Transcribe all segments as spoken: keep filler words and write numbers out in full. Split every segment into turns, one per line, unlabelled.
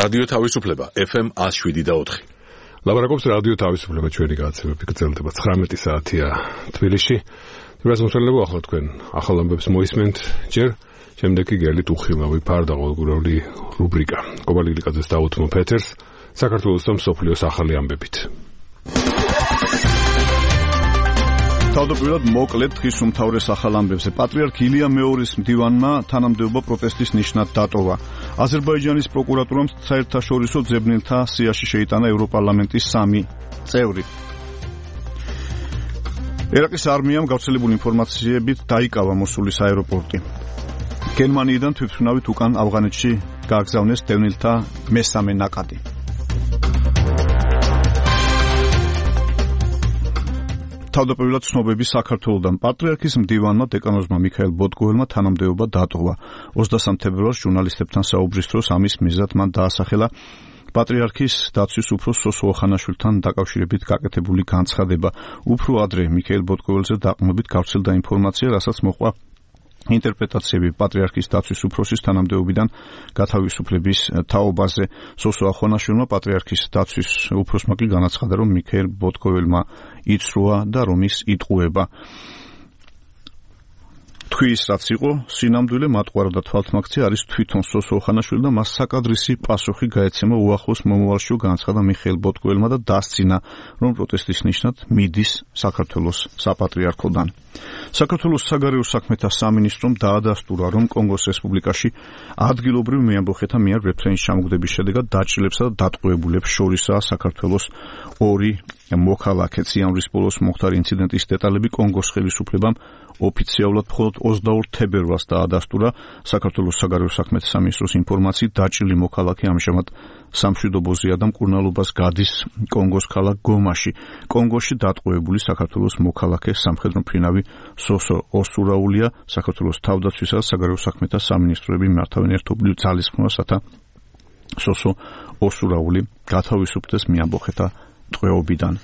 რადიო თავისუფლება ეფ ემ one oh seven და four.
ლაპარაკობს რადიო თავისუფლება ჩვენი გაცემები გრძელდება ცხრამეტი საათია თბილისში. თბილისის მოსახლეობა ახლა თქვენ ახალ ამბებს მოისმენთ ჯერ შემდეგ კი გელით უხილავი ფარდა ყოველგვაროვანი რუბრიკა. კობალიგლიკაძეს დაუთმო ფეთერს საქართველოს და მსოფლიოს ახალი ამბებით.
თავდაპირველად მოკლედ დღის უმთავრეს ახალ ამბებზე პატრიარქ ილია მეორის მდივანმა თანამდებობა პროტესტის ნიშნად დატოვა. აზერბაიჯანის პროკურატურამ საერთაშორისო ძებნელთა სიაში შეიტანა ევროპარლამენტის სამი წევრი. ერაყის არმიამ გავრცელებული ინფორმაციებით დაიკავა მოსულის აეროპორტი. გერმანიიდან თვითმფრინავით უკან ავღანეთში გააგზავნეს დევნილთა მესამე ნაკადი. თავდაპირველად ცნობები საქართველოდან პატრიარქის მდივანმა დეკანოზმა მიქაელ ბოტკოველმა თანამდებობა დატოვა. ოცდასამ თებერვალს ჟურნალისტებთან საუბრის დროს ამის მიზნად მან დაასახელა პატრიარქის დაცვის უფროს სოსო ოხანაშვილთან დაკავშირებით გაკეთებული განცხადება. უფრო ადრე მიქაელ ბოტკოველზე დაყრდნობით გავრცელდა ინფორმაცია, რასაც მოყვა ინტერპრეტაციები პატრიარქის დაცვის უფროსის თანამდებობიდან გათავისუფლების თაობაზე. სოსო ოხანაშვილმა პატრიარქის დაცვის უფროსმა კი განაცხადა, რომ მიქაელ ბოტკოველმა იცრუა და რომ ის იტყუება. თქვის რაც იყო სინამდვილე მატყუარა და თვალთმაქცია არის თვითონ სოსო ოხანაშვილი და მას საკადრისი პასუხი გაეცემა უახლოს მომავალშიო განაცხადა მიხეილ ბოტკოველმა და დასცინა, რომ პროტესტის ნიშნად მიდის საქართველოს საპატრიარქოდან. საქართველოს საგარეო საქმეთა სამინისტრომ დაადასტურა, რომ კონგოს რესპუბლიკაში ადგილობრივ მეამბოხეთა მიერ ვებსაიტის ჩამოგდების შედეგად დაჭრილებსა და დატყვევებულებს შორისაა საქართველოს ორი მოქალაქე. იანვრის ბოლოს მოხდარი ინციდენტის დეტალები კონგოს ხელისუფლებამ ოფიციალურად მხოლოდ ოცდაორ თებერვალს დაადასტურა. საქართველოს საგარეო საქმეთა სამინისტროს ინფორმაციით დაჭრილი მოქალაქე ამჟამად სამშვიდობოზეა და მკურნალობას გადის კონგოს ქალაქ გომაში. კონგოში დატყვევებული საქართველოს მოქალაქე სამხედრო მფრინავი სოსო ოსურაულია. საქართველოს თავდაცვისა და საგარეო საქმეთა სამინისტროები მართავენ ერთობლივ ძალისხმევას, რათა სოსო ოსურაული გათავისუფლდეს მეამბოხეთა ტყვეობიდან.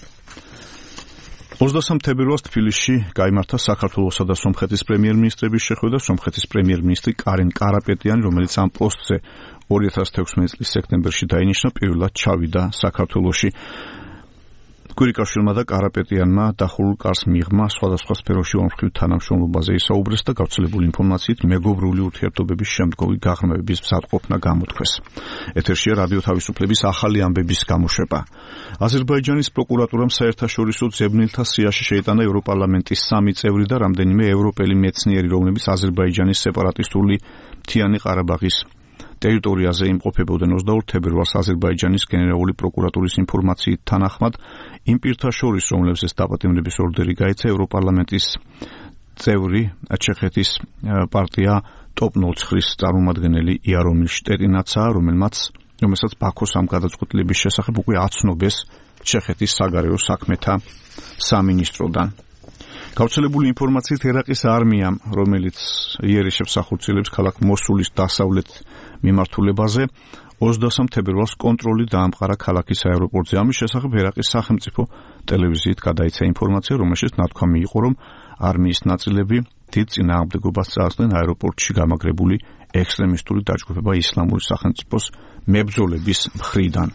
ოცდასამ თებერვალს თბილისში გაიმართა საქართველოსა და სომხეთის პრემიერ-მინისტრების შეხვედრა. სომხეთის პრემიერ-მინისტრი კარენ კარაპეტიანი, რომელიც ამ პოსტზე ორი ათას თექვსმეტი წლის სექტემბერში დაინიშნა, პირველად ჩავიდა საქართველოში. კვირიკაშვილმა და კარაპეტიანმა დახურულ კარს მიღმა სხვადასხვა სფეროში ორმხრივ თანამშრომლობაზე ისაუბრეს და გავრცელებული ინფორმაციით მეგობრული ურთიერთობების შემდგომი გაღრმავების მზადყოფნა გამოთქვეს. ეთერშია რადიო თავისუფლების ახალი ამბების გამოშვება. აზერბაიჯანის პროკურატურამ საერთაშორისო ძებნელთა სიაში შეიტანა ევროპარლამენტის სამი წევრი და რამდენიმე ევროპელი მეცნიერი, რომლებიც აზერბაიჯანის სეპარატისტული მთიანი ყარაბაღის ტერიტორიაზე იმყოფებოდნენ. ოცდაორ თებერვალს აზერბაიჯანის გენერალური პროკურატურის ინფორმაციით თანახმად იმ პირთა შორის, რომლებზეც დაპატიმრების ორდერი გაიცა, ევროპარლამენტის წევრი ჩეხეთის პარტია ტოპ ნოცხრის წარმომადგენელი იარომილ შტეტინაცაა, რომელმაც რომელსაც ბაქოს ამ გადაწყვეტილების შესახებ უკვე აცნობეს ჩეხეთის საგარეო საქმეთა სამინისტროდან. გავრცელებული ინფორმაციით ერაყის არმიამ, რომელიც იერიშებს ახორციელებს ქალაქ მოსულის დასავლეთ მიმართულებაზე, ოცდასამ თებერვალს კონტროლი დაამყარა ქალაქის აეროპორტზე. ამის შესახებ ერაყის სახელმწიფო ტელევიზიით გადაიცა ინფორმაცია, რომელშიც ნათქვამი იყო, რომ არმიის ნაწილები დიდ წინააღმდეგობას წარსდნენ აეროპორტში გამაგრებული ექსტრემისტული დაჯგუფება ისლამური სახელმწიფოს მებრძოლების მხრიდან.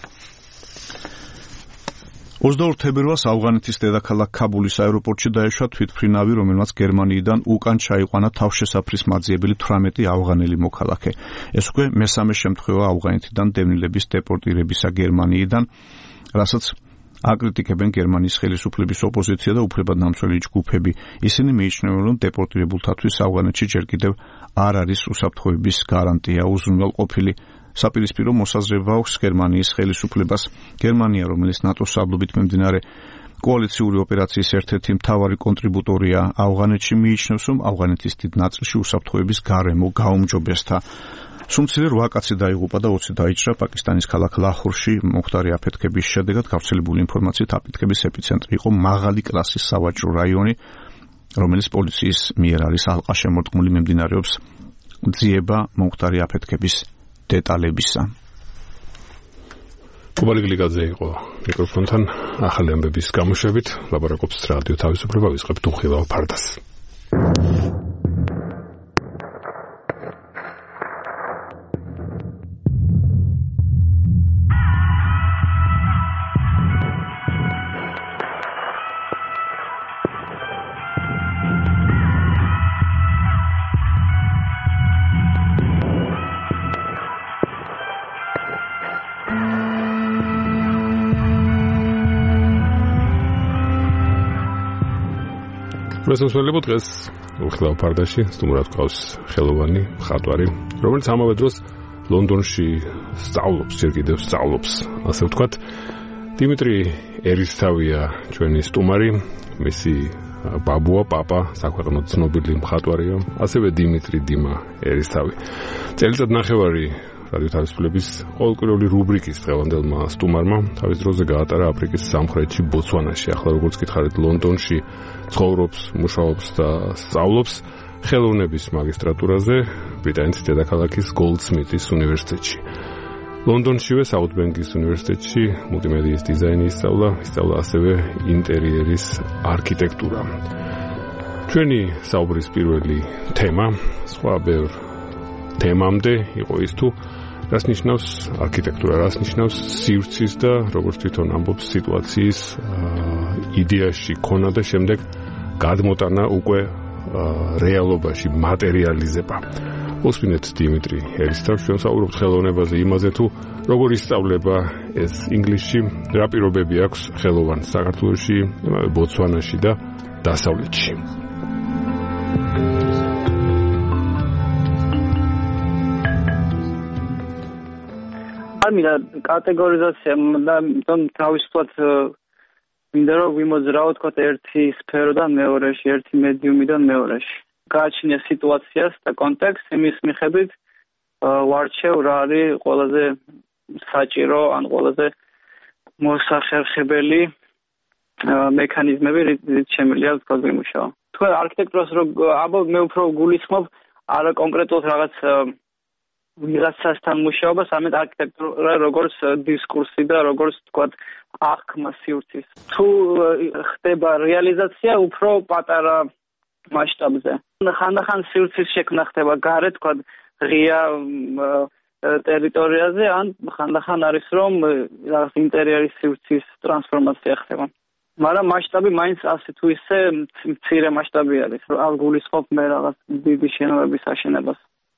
ოცდაორ თებერვალს ავღანეთის დედაქალაქ ქაბულის აეროპორტში დაეშვა თვითმფრინავი, რომელმაც გერმანიიდან უკან ჩაიყვანა თავშესაფრის მაძიებელი თვრამეტი ავღანელი მოქალაქე. ეს უკვე მესამე შემთხვევა ავღანეთიდან დევნილების დეპორტირებისა გერმანიიდან, რასაც აკრიტიკებენ გერმანიის ხელისუფლების ოპოზიცია და უფლებადნამცველი ჯგუფები. ისინი მიიჩნევენ, რომ დეპორტირებულთათვის ავღანეთში ჯერ კიდევ არ არის უსაფრთხოების გარანტია. უზრუნველყოფილი საპირისპირო მოსაზრება აქვს გერმანიის ხელისუფლებას. გერმანია, რომელიც ნატოს საბლობით მიმდინარე კოალიციური ოპერაციის ერთ-ერთი მთავარი კონტრიბუტორია ავღანეთში, მიიჩნევს, რომ ავღანეთის დიდ ნაწილში უსაფრთხოების გარემო გაუმჯობესდა. სუმცირე რვა კაცი დაიღუპა და ოცი დაიჭრა პაკისტანის ქალაქ ლაჰორში მომხდარი აფეთქების შედეგად. გავრცელებული ინფორმაციით აფეთქების ეპიცენტრი იყო მაღალი კლასის სავაჭრო რაიონი, რომელიც პოლიციის მიერ არის ალყაშემორტყმული. მიმდინარეობს ძიება მომხდარი აფეთქების დეტალებისა.
კუბალიგლიკაძე იყო მიკროფონთან ახალი ამბების გამოშვებით. ლაპარაკობს რადიო თავისუფლება, ვისყებთ უხილავ ფარდას. მოსმენლებო დღეს უხილავ ფარდაში სტუმრად ყავს ხელოვანი მხატვარი, რომელიც ამავე დროს ლონდონში სწავლობს, ჯერ კიდევ სწავლობს, ასე ვთქვათ. დიმიტრი ერისთავია ჩვენი სტუმარი, მისი ბაბუა, პაპა, საქვეყნოდ ცნობილი მხატვარია, ასევე დიმიტრი დიმა ერისთავი. წელიწად ნახევარი რადიო თავისუფლების ყოველკვირეული რუბრიკის დღევანდელმა სტუმარმა თავის დროზე გაატარა აფრიკის სამხრეთში, ბოცვანაში. ახლა როგორც გითხარით, ლონდონში ცხოვრობს, მუშაობს და სწავლობს ხელოვნების მაგისტრატურაზე ბრიტანეთის დედაქალაქის გოლდსმითის უნივერსიტეტში. ლონდონშივე საუთბენკის უნივერსიტეტში მულტიმედიის დიზაინი ისწავლა, ისწავლა ასევე ინტერიერის არქიტექტურა. ჩვენი საუბრის პირველი თემა, სხვა ბევრ თემამდე იყო ის თუ რას ნიშნავს არქიტექტურა, რას ნიშნავს სივრცის და როგორც თვითონ ამბობს სიტუაციის იდეაში ქონა და შემდეგ გადმოტანა უკვე რეალობაში, მატერიალიზება. უსმინეთ დიმიტრი ერისთავს, ჩვენ საუბრობთ ხელოვნებაზე, იმაზე თუ როგორ ისწავლება ეს ინგლისში, რა პირობები აქვს ხელოვანს საქართველოში, ბოცვანაში და დასავლეთში.
ამინა კატეგორიზაცია და თავისუფლად მინდა რომ ვიმოძრაო თქვა ერთი სფეროდან მეორეში, ერთი მედიუმიდან მეორეში. გააჩნია სიტუაციას და კონტექსტს, იმის მიხედვით ვარჩევ რა არის ყველაზე საჭირო ან ყველაზე მოსახერხებელი მექანიზმები, რითიც შემიძლია თქვა ვიმუშაო. თქვენ არქიტექტურას რო აბა მე უფრო გულისხმობ არა კონკრეტულად რაღაც ვიღაცასთან მუშაობას, ამით არქიტექტურა როგორც დისკურსი და როგორც თქვა აღქმა სივრცის. თუ ხდება რეალიზაცია უფრო პატარა მასშტაბზე. ხანდახან სივრცის შექმნა ხდება გარეთ, თქვა ღია ტერიტორიაზე, ან ხანდახან არის რომ რაღაც ინტერიერის სივრცის ტრანსფორმაცია ხდება. მაგრამ მასშტაბი მაინც ასე თუ ისე მცირე მასშტაბი არის. არ გულისხმობ მე რაღაც დიდი შენობების აშენებას.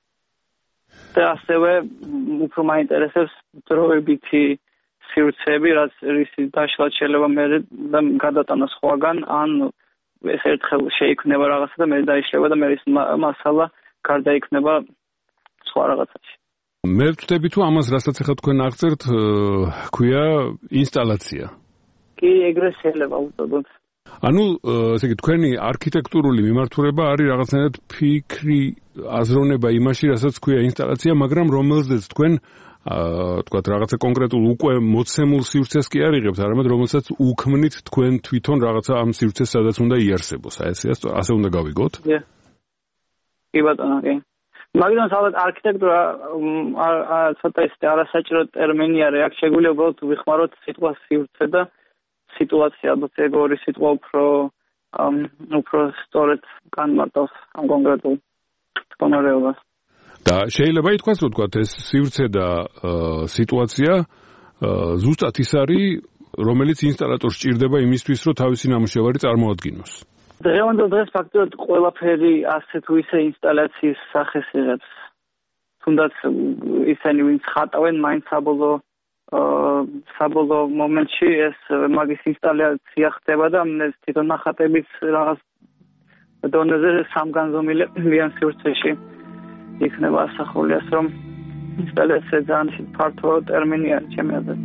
და ასევე უფრო მაინტერესებს დროებითი სივრცეები, რაც რის დაშლა შეიძლება მე და გადატანა სხვაგან, ან ეს ერთხელ შეიქმნება რაღაცა და მე დაიშლება და მე ის მასალა გარდაიქმნება სხვა რაღაცაში.
მე ვწდები თუ ამას რასაც ახლა თქვენ აღწერთ, ქვია ინსტალაცია.
კი, ეგრე შეიძლება უწოდოთ.
ანუ ესე იგი თქვენი არქიტექტურული მიმართულება არის რაღაცნაირად ფიქრი, აზროვნება იმაში, რასაც ქვია ინსტალაცია, მაგრამ რომელზეც თქვენ თქვათ რაღაცა კონკრეტულ უკვე მოცემულ სივრცეს კი არ იღებთ, არამედ რომელსაც უქმნით თქვენ თვითონ რაღაცა ამ სივრცეს სადაც უნდა იარსებოს. აი ესე ასე უნდა გავიგოთ?
კი ბატონო, კი. მაგრამ ალბათ არქიტექტურა ცოტა ისე არასაჭირო ტერმინია, აქ შეგვიძლია უბრალოდ ვიხმაროთ სიტყვა სივრცე და სიტუაცია, ალბათ ეგ ორი სიტყვა უფრო უფრო სწორედ განმარტავს ამ კონკრეტულ მდგომარეობას.
და შეიძლება ითქვას, რომ თქვა ეს სივრცე და სიტუაცია ზუსტად ის არის, რომელიც ინსტალატორს სჭირდება იმისთვის, რომ თავისი ნამუშევარი წარმოადგინოს.
დღევანდელ დღეს ფაქტობრივად ყველაფერი ასე თუ ისე ინსტალაციის სახეს იღებს. თუნდაც ისინი ვინც ხატავენ, მაინც საბოლოო საბოლოო მომენტში ეს მაგის ინსტალაცია ხდება და ეს თვითონ ნახატების რაღაც დონეზე სამგანზომილებიან სივრცეში იქნება ასახული, ასე რომ ინსტალაცია ძალიან ფართო ტერმინია ჩემი აზრით.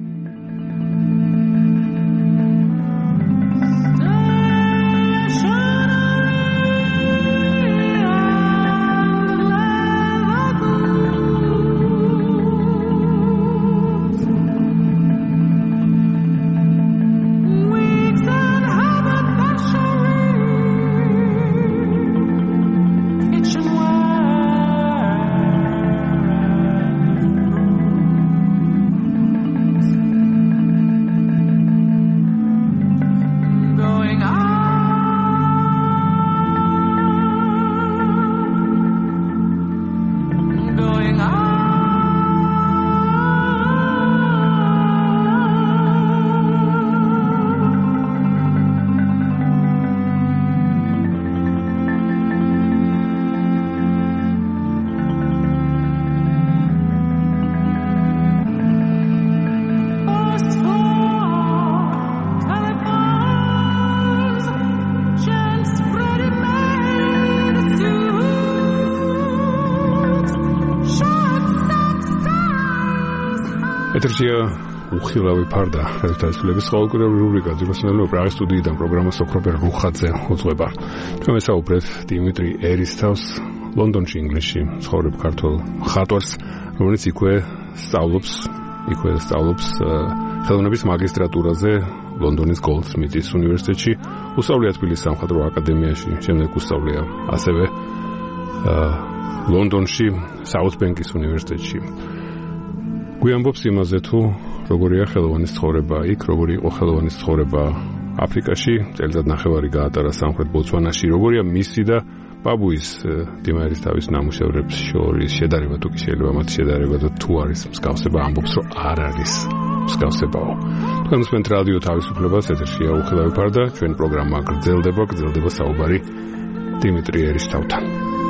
ეთერშია უხილავი ფარდა რადიოთაისულების ყოველკვირეული რუბრიკა ძიროსნელო პრაღის სტუდიიდან პროგრამა სოფრობერ რუხაძე უძღვება. ჩვენ ვესაუბრეთ დიმიტრი ერისთავს ლონდონში ინგლისში ცხოვრებ ქართულ მხატვარს, რომელიც იქვე სწავლობს, იქვე სწავლობს ხელოვნების მაგისტრატურაზე ლონდონის გოლდსმითის უნივერსიტეტში, უსწავლია თბილისის სამხატვრო აკადემიაში, შემდეგ უსწავლია ასევე ლონდონში საუთ ბენკის უნივერსიტეტში. გვიამბობს იმაზე თუ როგორია ხელოვანის ცხოვრება იქ, როგორი იყო ხელოვანის ცხოვრება აფრიკაში, წელიწად ნახევარი გაატარა სამხრეთ ბოტსვანაში, როგორია მისი და ბაბუის დიმა ერისთავის ნამუშევრებს შორის შედარება, თუ კი შეიძლება მათ შედარება და თუ არის მსგავსება, ამბობს რომ არ არის მსგავსებაო. თქვენ უსმენთ რადიო თავისუფლებას, ეთერშია უხილავი ფარდა, ჩვენი პროგრამა გრძელდება, გრძელდება საუბარი დიმიტრი ერისთავთან.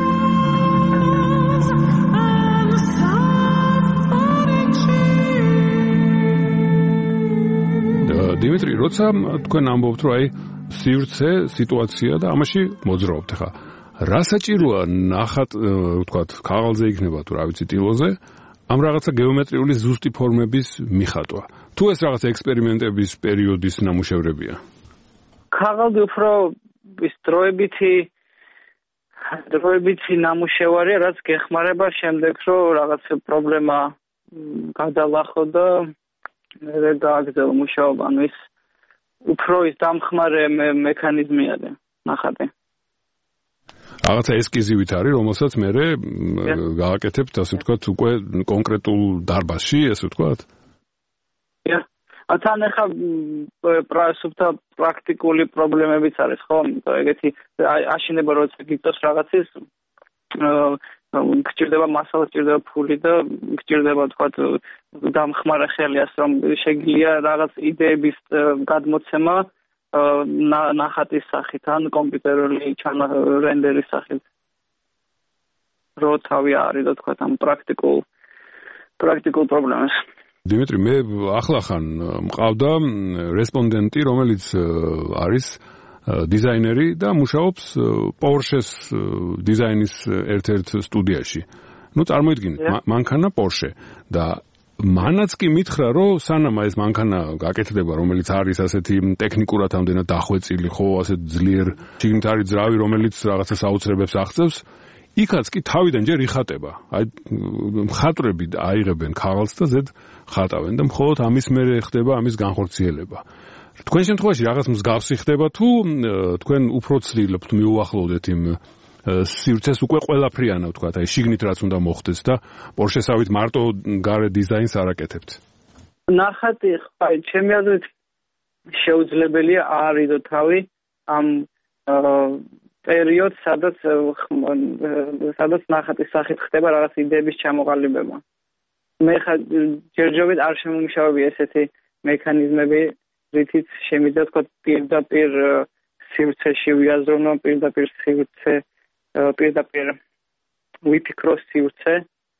დიმიტრი, როცა თქვენ ამბობთ, რომ აი სივრცე, სიტუაცია და ამაში მოძრაობთ, ხა რა საჭიროა ნახატ, ვთქვათ, ქაღალდზე იქნება თუ რა ვიცი ტილოზე, ამ რაღაცა გეომეტრიული ზუსტი ფორმების მიხატვა. თუ ეს რაღაცა ექსპერიმენტების პერიოდის ნამუშევრებია?
ქაღალდი უფრო ის დროებითი დროებითი ნამუშევარია, რაც გეხმარება შემდეგ, რომ რაღაც პრობლემა გადალახო და მე გააგრძელო მუშაობა, ანუ ის უფრო ის დამხმარე მექანიზმი არის ნახატი.
რაღაცა ესკიზივით არის, რომელსაც მე გააკეთებთ, ასე ვთქვათ, უკვე კონკრეტულ დარბაზში, ასე ვთქვათ?
Ja. თან ახლა პრასუფთა პრაქტიკული პრობლემებიც არის, ხო? ეგეთი აშენება როცა გიწევს რაღაცის გჭირდება მასალა, გჭირდება ფული და გჭირდება თქვათ დამხმარე ხელი, ასე რომ შეგიძლია რაღაც იდეების გადმოცემა ნახატის სახით ან კომპიუტერული რენდერის სახით. რო თავი არის და თქვათ ამ პრაქტიკულ პრაქტიკულ პრობლემას.
დიმიტრი, მე ახლახან მყავდა რესპონდენტი, რომელიც არის დიზაინერი და მუშაობს Porsche-s დიზაინის ერთ-ერთ სტუდიაში. ნუ წარმოიდგინეთ, მანქანა Porsche და მანაც კი მითხრა, რომ სანამ ეს მანქანა გაკეთდება, რომელიც არის ასეთი ტექნიკურად ამდენად დახვეწილი, ხო, ასე ძლიერ, შიგნით არის ძრავი, რომელიც რაღაცა საოცრებებს აღწევს, იქაც კი თავიდან ჯერ იხატება. აი მხატვრები აიღებენ ქაღალდს და ზედ ხატავენ და მხოლოდ ამის მერე ხდება ამის განხორციელება. თქვენ შემთხვევაში რაღაც მსგავსი ხდება თუ თქვენ უფრო ცდილობთ მიუახლოვდეთ იმ სივრცეს უკვე ყველაფრიანა ვთქვათ, აი შიგნით რაც უნდა მოხდეს და Porsche-სავით მარტო გარე დიზაინს არ აკეთებთ.
ნახატი, აი ჩემი აზრით შეუძლებელია აარიდო თავი ამ პერიოდს, სადაც სადაც ნახატის სახით ხდება რაღაც იდეების ჩამოყალიბება. მე ხა ჯერჯერობით არ შემომშავები ესეთი მექანიზმები, რითიც შემიძლია თქვა პირდაპირ სივრცეში ვიაზროვნო, პირდაპირ სივრცე, პირდაპირ ვიფიქრო სივრცე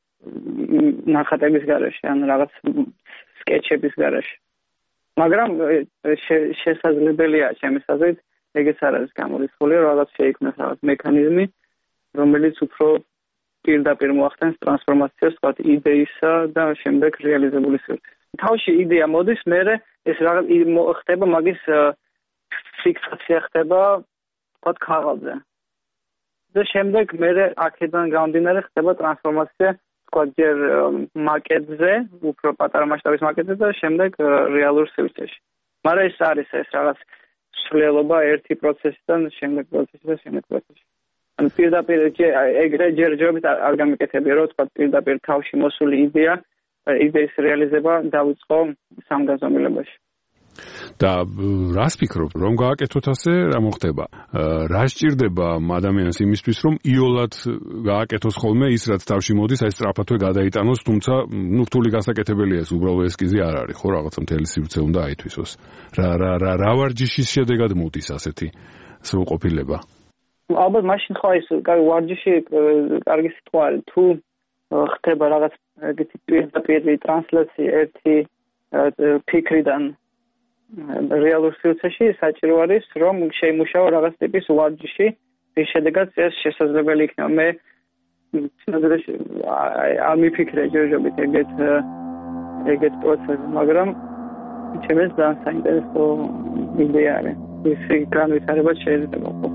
ნახატების გარეშე, ან რაღაც სკეჩების გარეშე. მაგრამ შესაძლებელია ჩემის აზრით, ეგეც არ არის გამორიცხული, რაღაც შეიქმნას რაღაც მექანიზმი, რომელიც უფრო პირდაპირ მოახდენს ტრანსფორმაციას, თქვა იდეისა და შემდეგ რეალიზებული სივრცეს. თავში იდეა მოდის, მერე ეს რაღაც ხდება მაგის ფიქსაცია ხდება თქვა ქაღალდზე. და შემდეგ მერე აქედან გამომდინარე ხდება ტრანსფორმაცია თქვა ჯერ მაკეტზე, უფრო პატარა მასშტაბის მაკეტზე და შემდეგ რეალურ სივრცეში. მაგრამ ეს არის ეს რაღაც სრულიობა ერთი პროცესიდან შემდეგ პროცესი და შემდეგ პროცესი. ანუ პირდაპირ ეგრე ჯერჯერობით არ გამიკეთებია, რომ თქვა პირდაპირ თავში მოსული იდეა იდეის რეალიზება დავიწყო სამგანზომილებაში.
და რას ფიქრობ, რომ გააკეთოთ ასე, რა მოხდება? რა სჭირდება ადამიანს იმისთვის, რომ იოლად გააკეთოს ხოლმე ის, რაც თავში მოდის, აი სწრაფადვე გადაიტანოს, თუმცა, ნუ რთული გასაკეთებელია ეს, უბრალოდ ესკიზი არ არის, ხო, რაღაცა მთელი სივრცე უნდა აითვისოს. რა რა რა რა ვარჯიშის შედეგად მოდის ასეთი სრულყოფილება?
ალბათ მაშინ ხო ის ვარჯიში კარგი სიტყვა არის, თუ ხდება რაღაც ეგეთი პირდაპირი ტრანსლაცია ერთი ფიქრიდან რეალურ სივრცეში, საჭირო არის, რომ შეიმუშაო რაღაც ტიპის ვარჯიში, რის შედეგად ეს შესაძლებელი იქნება. მე არ მიფიქრე ჯერჯერობით ეგეთ ეგეთ პროცესს, მაგრამ ჩემს ძალიან საინტერესო იდეა არის. ის განვითარება შეიძლება ყოფილიყო.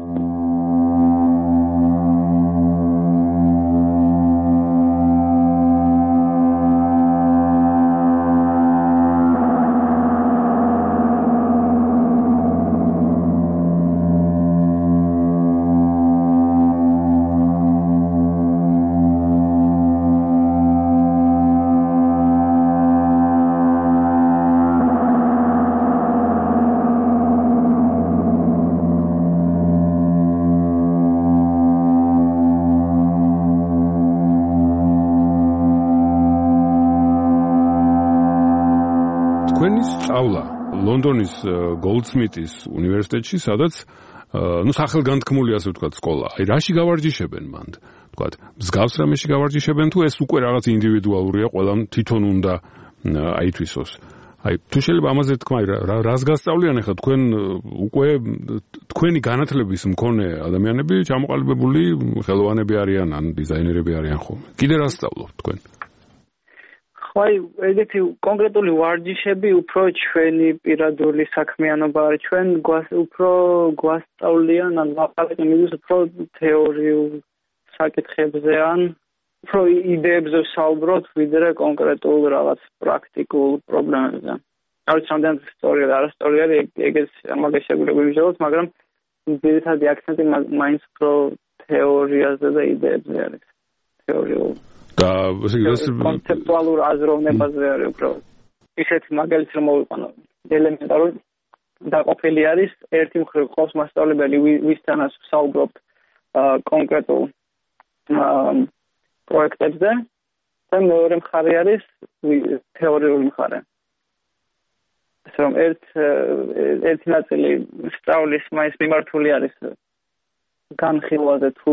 ლონდონის გოლდსმიტის უნივერსიტეტში, სადაც ну სახელგანთქმული ასე ვთქვათ სკოლა. აი რაში გავარჯიშებენ მანდ? ვთქვათ, მსგავს რამეში გავარჯიშებენ თუ ეს უკვე რაღაც ინდივიდუალურია, ყველამ თვითონ უნდა აითვისოს. აი თუ შეიძლება ამაზე თქვა, რა რას გასწავლიან ახლა თქვენ უკვე თქვენი განათლების მქონე ადამიანები ჩამოყალიბებული ხელოვანები არიან ან დიზაინერები არიან ხოლმე. კიდე რას სწავლობთ თქვენ?
აი, ეგეთი კონკრეტული ვარჯიშები უფრო ჩვენი პირადული საქმიანობა არის. ჩვენ უფრო გვასწავლიან ან ვაყალეთ იმის უფრო თეორიულ საკითხებზე ან უფრო იდეებზე საუბრობთ, ვიდრე კონკრეტულ რაღაც პრაქტიკულ პრობლემებზე. არ ვიცი, რამდენად სწორია და არასწორი არის ეგეც ამაგე შეგვიძლია ვიმსჯელოთ, მაგრამ ძირითადი აქცენტი მაინც უფრო თეორიაზე და იდეებზე არის. თეორიულ
და ეს
კონცეპტუალურ აზროვნებაზე არის უბრალოდ. ისეთი მაგალითი რომ მოვიყვანო, ელემენტარული დაყოფილი არის, ერთი მხრივ ყავს მასწავლებელი, ვისთანაც საუბრობთ კონკრეტულ პროექტებზე, და მეორე მხარე არის თეორიული მხარე. ეს რომ ერთ ერთი ნაწილი სწავლის მაინც მიმართული არის განხილვაზე თუ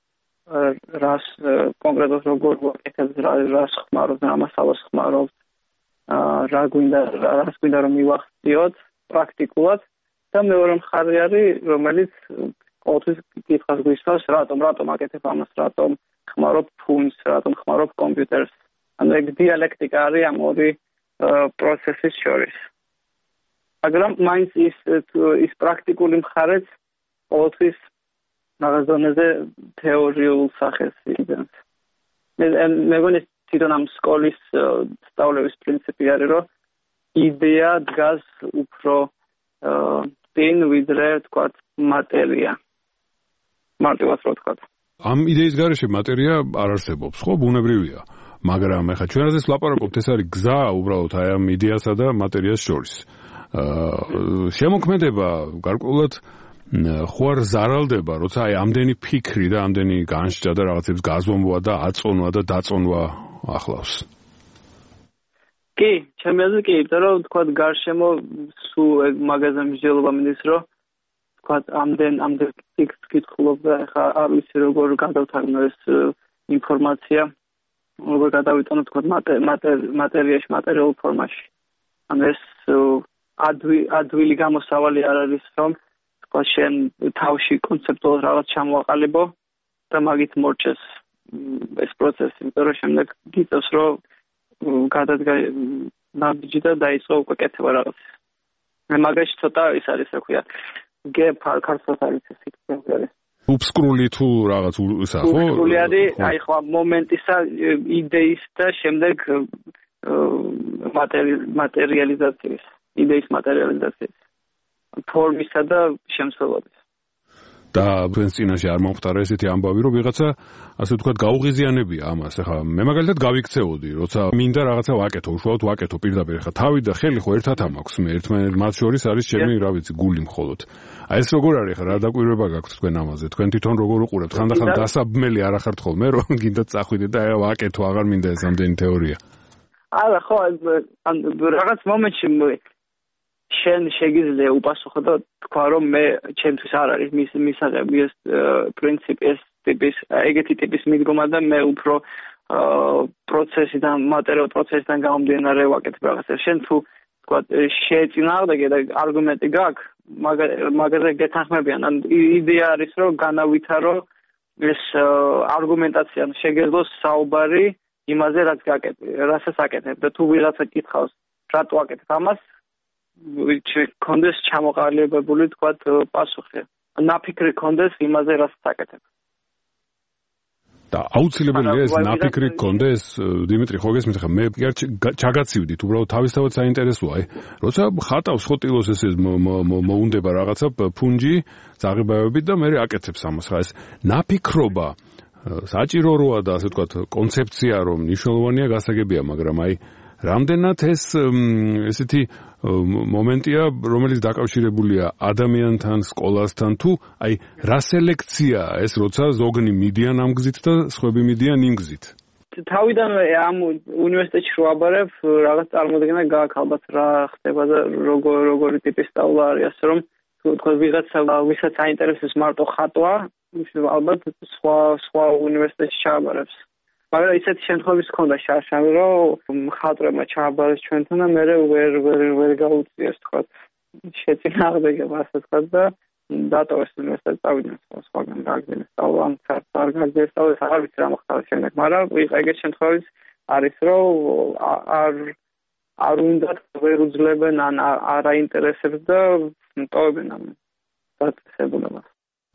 რას კონკრეტულად როგორ ვაკეთებთ, რას ხმარობთ, რა მასალას ხმარობთ, რა გვინდა, რას გვინდა რომ მივახციოთ პრაქტიკულად და მეორე მხარე არის, რომელიც ყოველთვის კითხავს გვისვას, რატომ, რატომ აკეთებ ამას, რატომ ხმარობ ფუნს, რატომ ხმარობ კომპიუტერს. ანუ ეგ დიალექტიკა არის ამ ორი პროცესის შორის. მაგრამ მაინც ის ის პრაქტიკული მხარეც ყოველთვის რაღაც დონეზე თეორიულ სახეს იძენს. მე მეგონი თვითონ ამ სკოლის სწავლების პრინციპი არის, რომ იდეა დგას უფრო წინ ვიდრე თქვათ მატერია. მარტივად რო ვთქვათ.
ამ იდეის გარეშე მატერია არ არსებობს, ხო, ბუნებრივია. მაგრამ ეხლა ჩვენ რაზეც ვლაპარაკობთ, ეს არის გზა უბრალოდ აი ამ იდეასა და მატერიას შორის. აა შემოქმედება გარკვეულად ხوار ზარალდება, როცა აი ამდენი ფიქრი და ამდენი განსჯა და რაღაცებს გაზომვა და აწონვა და დაწონვა ახლავს.
კი, ჩემი აზრით კი, იმიტომ რომ თქვათ გარშემო სულ ეგ მაგაზე მსჯელობა მიდის, რომ თქვათ ამდენ ამდენ ფიქრს კითხულობ და ეხა არ ვიცი როგორ გადავთარგმნო ეს ინფორმაცია, როგორ გადავიტანო თქვათ მატერიაში, მატერიალურ ფორმაში. ანუ ეს ადვილი გამოსავალი არ არის, რომ შენ თავში კონცეპტუალურად რაღაც ჩამოაყალიბო და მაგით მორჩეს ეს პროცესი, იმიტომ რომ შემდეგ გიწევს რომ გადადგა ნაბიჯი და დაიწყო უკვე კეთება რაღაც. მე მაგაში ცოტა ის არის, რა ქვია, gap ქართულად არის ეს სიტყვები.
უბსკრული თუ რაღაც ისა, ხო?
უბსკრული არის, აი ხო მომენტისა იდეის და შემდეგ მატერიალიზაციის, იდეის მატერიალიზაციის. ფორმისა და შემცველობის.
და თქვენ წინაშე არ მომხდარა ესეთი ამბავი, რომ ვიღაცა ასე ვთქვათ გაუღიზიანებია ამას. ახლა მე მაგალითად გავიქცეოდი, როცა მინდა რაღაცა ვაკეთო, უშუალოდ ვაკეთო პირდაპირ. ახლა თავი და ხელი ხო ერთად ამაქვს, მე ერთმანეთს მათ შორის არის ჩემი, რა ვიცი, გული მხოლოდ. აი ეს როგორ არის ახლა, რა დაკვირვება გაქვთ თქვენ ამაზე? თქვენ თვითონ როგორ უყურებთ? ხანდახან დასაბმელი არ ახართ ხოლმე, რომ გინდა წახვიდეთ და აი ვაკეთო, აღარ მინდა ეს ამდენი თეორია.
არა, ხო, ან რაღაც მომენტში შენ შეგიძლია უპასუხო და თქვა რომ მე ჩემთვის არ არის მის მისაღები ეს პრინციპი ეს ტიპის ეგეთი ტიპის მიდგომა და მე უფრო პროცესიდან მატერიალურ პროცესიდან გამომდინარე ვაკეთებ რაღაცას. შენ თუ თქვა შეეწინააღმდეგე და არგუმენტი გაქვს, მაგაზე გეთანხმებიან. ან იდეა არის რომ განავითარო ეს არგუმენტაცია, შეგეძლოს საუბარი იმაზე რაც გაკეთე, რასაც აკეთებ და თუ ვიღაცა კითხავს, რატო აკეთებ ამას, კონდეს ჩამოყალიბებული თქვათ პასუხი. ნაფიქრი კონდეს იმაზე რასაც აკეთებ.
და აუცილებელია ეს ნაფიქრი კონდეს, დიმიტრი, ხო გესმით ხა, მე ჩაგაცივდით, უბრალოდ თავისთავად საინტერესოა, აი, როცა ხატავს ხოტილოს ეს მოუნდება რაღაცა ფუნჯი, ზაღებავებით და მე აკეთებს ამას, ხა ეს ნაფიქრობა საჭირო როა და ასე ვთქვათ, კონცეფცია რომ მნიშვნელოვანია, გასაგებია, მაგრამ აი რამდენად ეს ესეთი მომენტია, რომელიც დაკავშირებულია ადამიანთან, სკოლასთან თუ აი რა სელექციაა ეს, როცა ზოგნი მიდიან ამ გზით და სხვები მიდიან იმ გზით.
თავიდანვე ამ უნივერსიტეტში რო აბარებ, რაღაც წარმოდგენა გააქვს ალბათ რა ხდება და როგორ როგორი ტიპის სწავლა არის, ასე რომ თქო ვიღაცა ვისაც აინტერესებს მარტო ხატვა, ალბათ სხვა სხვა უნივერსიტეტში ჩააბარებს. მაგრამ ისეთი შემთხვევების ჰქონდა შარშან, რომ მხატვრებმა ჩააბარეს ჩვენთან და მე ვერ ვერ ვერ გაუწიეს თქვა შეწინააღმდეგება, ასე თქვა და დატოვეს უნივერსიტეტი, წავიდნენ სხვაგან გააგზავნეს სწავლა, ამ არ გააგზავნეს სწავლა, აღარ ვიცი რა მოხდა შემდეგ, მაგრამ ეგეთ შემთხვევაში არის, რომ არ არ უნდა ვერ უძლებენ ან არ აინტერესებს და ტოვებენ ამ დაწესებულებას.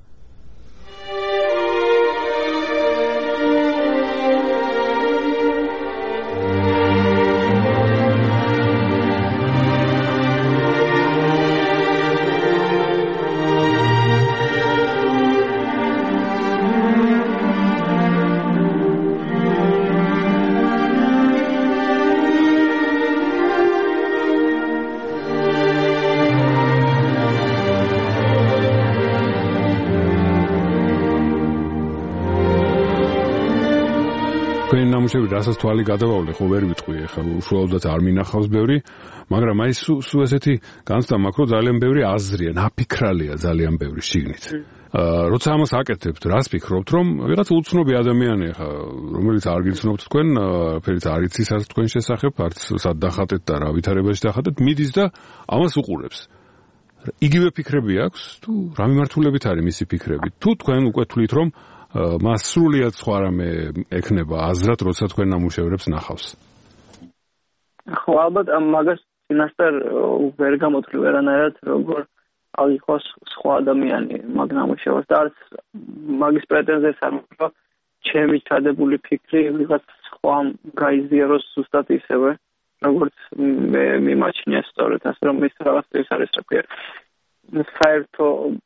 ნამუშევარი რასაც თვალი გადავავლე, ხო ვერ ვიტყვი, ეხლა უშუალოდ არ მინახავს ბევრი, მაგრამ აი სულ ესეთი განცდა მაქვს, რომ ძალიან ბევრი აზრია, ნაფიქრალია ძალიან ბევრი შიგნით. აა როცა ამას აკეთებთ, რას ფიქრობთ, რომ ვიღაცა უცნობი ადამიანი ხა, რომელიც არ გიცნობთ თქვენ, ფერიც არ იცის არც თქვენ შესახებ, არც სად დახატეთ და რა ვითარებაში დახატეთ, მიდის და ამას უყურებს. იგივე ფიქრები აქვს თუ რა მიმართულებით არის მისი ფიქრები? თუ თქვენ უკვე თვლით, რომ მას სრულიად სხვა რამე ექნება აზრად, როცა თქვენ ნამუშევრებს ნახავს.
ხო, ალბათ მაგას წინასწარ ვერ გამოთვლი ვერანაირად, როგორ აიღოს სხვა ადამიანი მაგ ნამუშევრს და არც მაგის პრეტენზიას არ მაქვს, რომ ჩემი ჩადებული ფიქრი ვიღაც სხვამ გაიზიაროს ზუსტად ისევე, როგორც მე მიმაჩნია სწორედ, ასე რომ ის რაღაც ის არის, რა ქვია, საერთო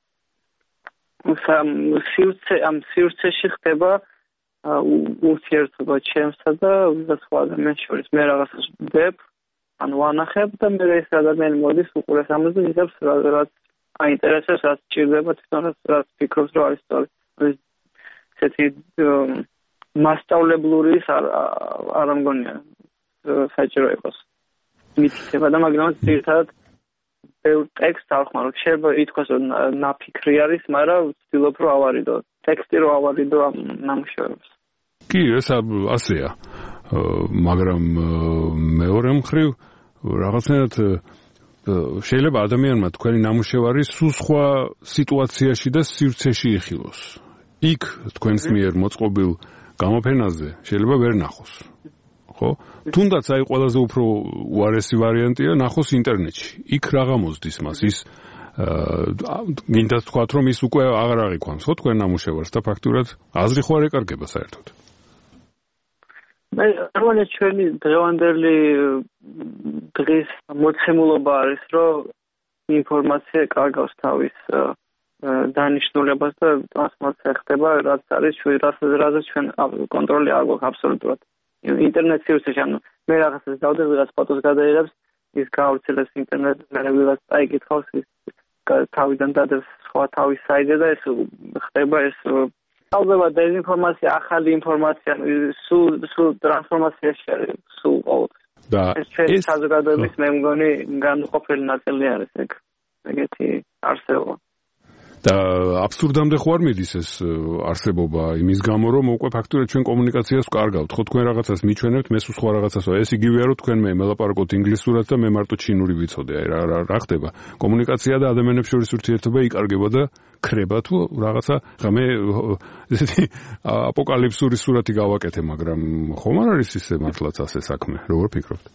სამ სივრცე ამ სივრცეში ხდება ურთიერთობა ჩემსა და ვიღაც სხვა ადამიანს შორის. მე რაღაცას ვდებ, ან ვანახებ და მე ეს ადამიანი მოდის უყურეს ამას და იღებს რაც აინტერესებს, რაც ჭირდება თვითონ რაც ფიქრობს, რომ არის სწორი. ესეთი მასშტაბლური არ არ მგონია საჭირო იყოს მითითება და მაგრამ ერთად ბევრ ტექსტს არ ხმარობ. შეიძლება ითქვას, რომ ნაფიქრი არის, მაგრამ ვცდილობ, რომ ავარიდო. ტექსტი რომ ავარიდო ამ ნამუშევრებს.
კი, ეს ასეა. მაგრამ მეორე მხრივ რაღაცნაირად შეიძლება ადამიანმა თქვენი ნამუშევარი სულ სხვა სიტუაციაში და სივრცეში იხილოს. იქ თქვენს მიერ მოწყობილ გამოფენაზე შეიძლება ვერ ნახოს. ხო? თუნდაც აი ყველაზე უფრო უარესი ვარიანტია ნახოს ინტერნეტში. იქ რაღა მოსდის მას ის გინდა თქვათ, რომ ის უკვე აღარ აღიქვამს, ხო, თქვენ ნამუშევარს და ფაქტურად აზრი ხო არ ეკარგება საერთოდ.
მე როცა ჩვენი დღევანდელი დღის მოცემულობა არის, რომ ინფორმაცია კარგავს თავის დანიშნულებას და ტრანსფორმაცია ხდება, რაც არის ჩვენ რასაც ჩვენ კონტროლი არ გვაქვს აბსოლუტურად. ინტერნეტ სივრცეში, ანუ მე რაღაცას დავდებ, ვიღაც ფოტოს გადაიღებს, ის გავრცელებს ინტერნეტზე, მე ვიღაც წაიკითხავს, ის თავიდან დადებს სხვა თავის საიტზე და ეს ხდება ეს ალბათ დეзинფორმაცია, ახალი ინფორმაცია, სულ სულ ტრანსფორმაციაში არის, სულ ყოველთვის.
და
ეს საზოგადოების მე მგონი განუყოფელი ნაწილი არის ეგ. ეგეთი არსებობა.
და აბსურდამდე ხო არ მიდის ეს არსებობა იმის გამო რომ უკვე ფაქტურად ჩვენ კომუნიკაციას ვკარგავთ ხო თქვენ რაღაცას მიჩვენებთ მე სხვა რაღაცას ეს იგივეა რომ თქვენ მე მელაპარაკოთ ინგლისურად და მე მარტო ჩინური ვიცოდე აი რა რა ხდება კომუნიკაცია და ადამიანებს შორის ურთიერთობა იკარგება და ქრება თუ რაღაცა ხა მე ესეთი აპოკალიფსური სურათი გავაკეთე მაგრამ ხომ არ არის ისე მართლაც ასე საქმე როგორ ფიქრობთ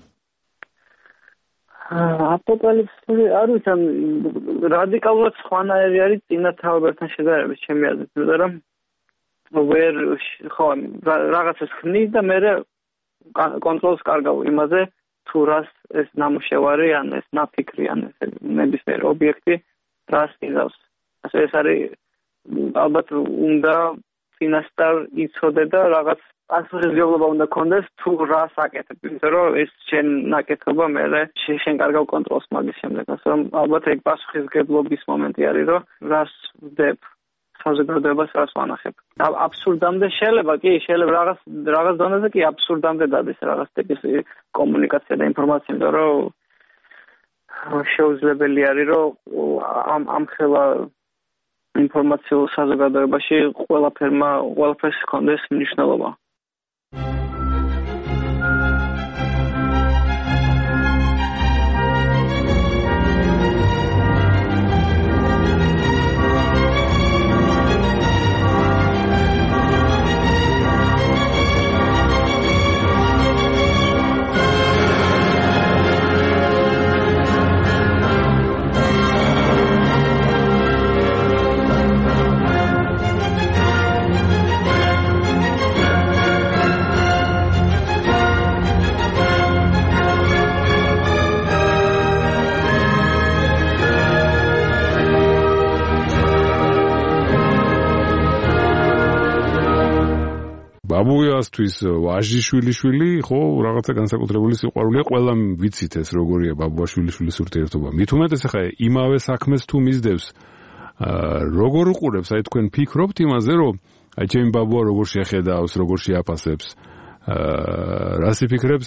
აპოკალიფსური არ ვიცი რადიკალურად სხვანაირი არის წინა თავებთან შედარებით ჩემი აზრით იმიტომ რომ ვერ ხო რაღაცას ხნის და მე კონტროლს კარგავ იმაზე თუ რას ეს ნამუშევარი ან ეს ნაფიქრი ან ეს ნებისმიერი ობიექტი რას იზავს ასე ეს არის ალბათ უნდა წინასწარ იცოდე და რაღაც ასაღებობა უნდა კონდეს თუ რას აკეთებ იმიტომ რომ ეს შენ ნაკეთობა მე შენ კარგავ კონტროლს მაგის შემდეგ ასე რომ ალბათ ეგ პასუხისგებლობის მომენტი არის რომ რას ვდებ საზოგადოებას რას ვანახებ აბსურდამდე შეიძლება კი შეიძლება რაღაც რაღაც დონეზე კი აბსურდამდე დადეს რაღაც ტიპის კომუნიკაცია და ინფორმაცია იმიტომ რომ შეუძლებელი არის რომ ამ ამ ხელა ინფორმაციულ საზოგადოებაში ყველაფერმა ყველაფერს ჰქონდეს მნიშვნელობა ბაბუიასთვის ვაჟიშვილიშვილი ხო რაღაცა განსაკუთრებული სიყვარულია ყველამ ვიცით ეს როგორია ბაბუაშვილიშვილის ურთიერთობა მით უმეტეს ახლა იმავე საქმეს თუ მისდევს როგორ უყურებს აი თქვენ ფიქრობთ იმაზე რომ აი ჩემი ბაბუა როგორ შეხედავს როგორ შეაფასებს რას იფიქრებს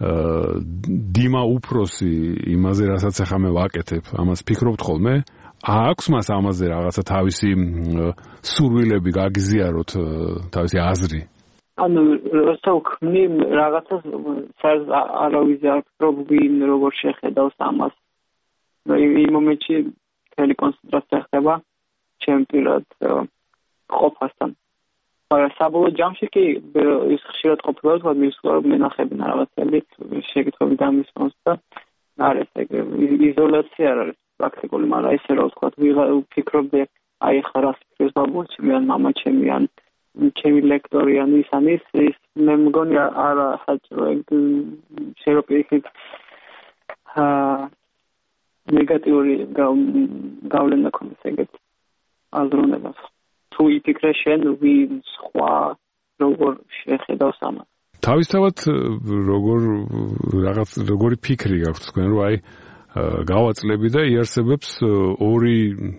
დიმა უფროსი იმაზე რასაც ახლა მე ვაკეთებ ამას ფიქრობთ ხოლმე აქვს მას ამაზე რაღაცა თავისი სურვილები გაგიზიაროთ თავისი აზრი ანუ როცა ვქმნი რაღაცას არავის არ ვფიქრობ ვინ როგორ შეხედავს ამას იმ მომენტში მთელი კონცენტრაცია ხდება ჩემ პირად ყოფასთან მაგრამ საბოლოო ჯამში კი ის ხშირად ყოფილა თქვა მისვლად მენახებინა რაღაცები შეკითხვები დამისვენს და არის ეგ იზოლაცია არ არის პრაქტიკული მაგრამ ესე რომ თქვა ვფიქრობდი აი ხა რას ფიქრობს ბაბუა ჩემი ან მამა ჩემი ან ჩემი ლექტორი ან ის ან ის ის მე მგონი არა საჭირო ეგ შეროპიქით აა ნეგატიური გავლენა ქონდეს ეგეთ აზროვნებას თუ იფიქრე შენ ვინ სხვა როგორ შეხედავს ამას
თავისთავად როგორ რაღაც როგორი ფიქრი გაქვთ თქვენ რომ აი გავაწლები და იარსებებს ორი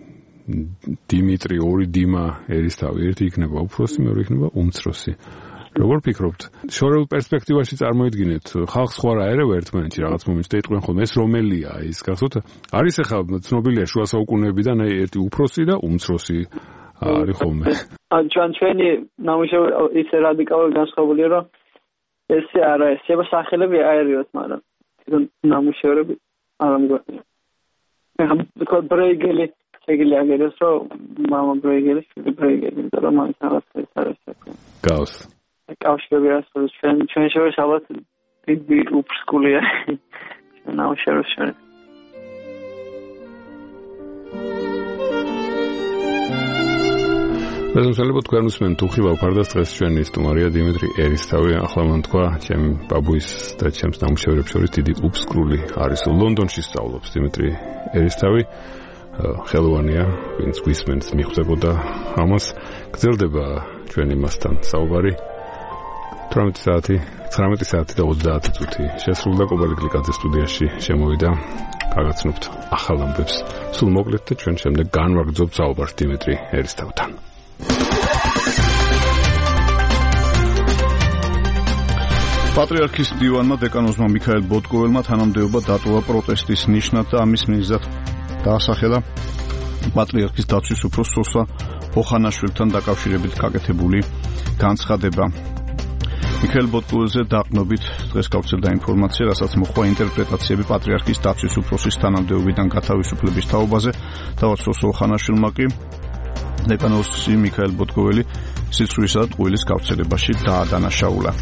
დიმიტრი ორი დიმა ერისთავი ერთი იქნება უფროსი მეორე იქნება უმცროსი როგორ ფიქრობთ შორეულ პერსპექტივაში წარმოიდგინეთ ხალხს ხო არა ერევა ერთმანეთში რაღაც მომენტში და იტყვიან ხოლმე ეს რომელია ის გახსოვთ არის ახლა ცნობილია შუა საუკუნეებიდან აი ერთი უფროსი და უმცროსი არის ხოლმე
ან ჩვენ ჩვენი ნამუშევარი ისე რადიკალურად განსხვავებულია რომ ესე არა ეს შეიძლება სახელები აერიოთ მაგრამ ნამუშევრები არ ამგვარია ახლა თქო ბრეიგელი ეგილი აგეროს რომ მამა ბრეიგელი შვილი ბრეიგელი იმიტომ რომ მაინც რაღაც ეს არის
გავს
კავშირები ასწორებს ჩვენ ჩვენ შორის ალბათ დიდი უფსკულია ჩვენ ნამუშევრებს შორის
მეზობელო თქვენ უსმენთ უხილავ ფარდას დღეს ჩვენი სტუმარია დიმიტრი ერისთავი ახლა მან თქვა ჩემ ბაბუის და ჩემს ნამუშევრებს შორის დიდი უფსკრული არის ლონდონში სწავლობს დიმიტრი ერისთავი ხელოვანია ვინც გვისმენს მიხვდებოდა ამას გრძელდება ჩვენი მასთან საუბარი თვრამეტი საათი ცხრამეტი საათი და ოცდაათი წუთი შესრულდა კობალე გლიკაძე სტუდიაში შემოვიდა გაგაცნობთ ახალ ამბებს სულ მოკლედ და ჩვენ შემდეგ განვაგრძობთ საუბარს დიმიტრი ერისთავთან
პატრიარქის დივანმა დეკანოზმა მიქაელ ბოტკოველმა თანამდებობა დატოვა პროტესტის ნიშნად და ამის მიზნად დაასახელა პატრიარქის დაცვის უფროს სოსა ოხანაშვილთან დაკავშირებით გაკეთებული განცხადება. მიხეილ ბოტკოველზე დაყრდნობით დღეს გავრცელდა ინფორმაცია, რასაც მოხდა ინტერპრეტაციები პატრიარქის დაცვის უფროსის თანამდებობიდან გათავისუფლების თაობაზე. თავად სოსო ოხანაშვილმა კი ლეკანოვსკი მიხეილ ბოტკოველი სიცრუისა და ტყუილის გავრცელებაში დაადანაშაულა.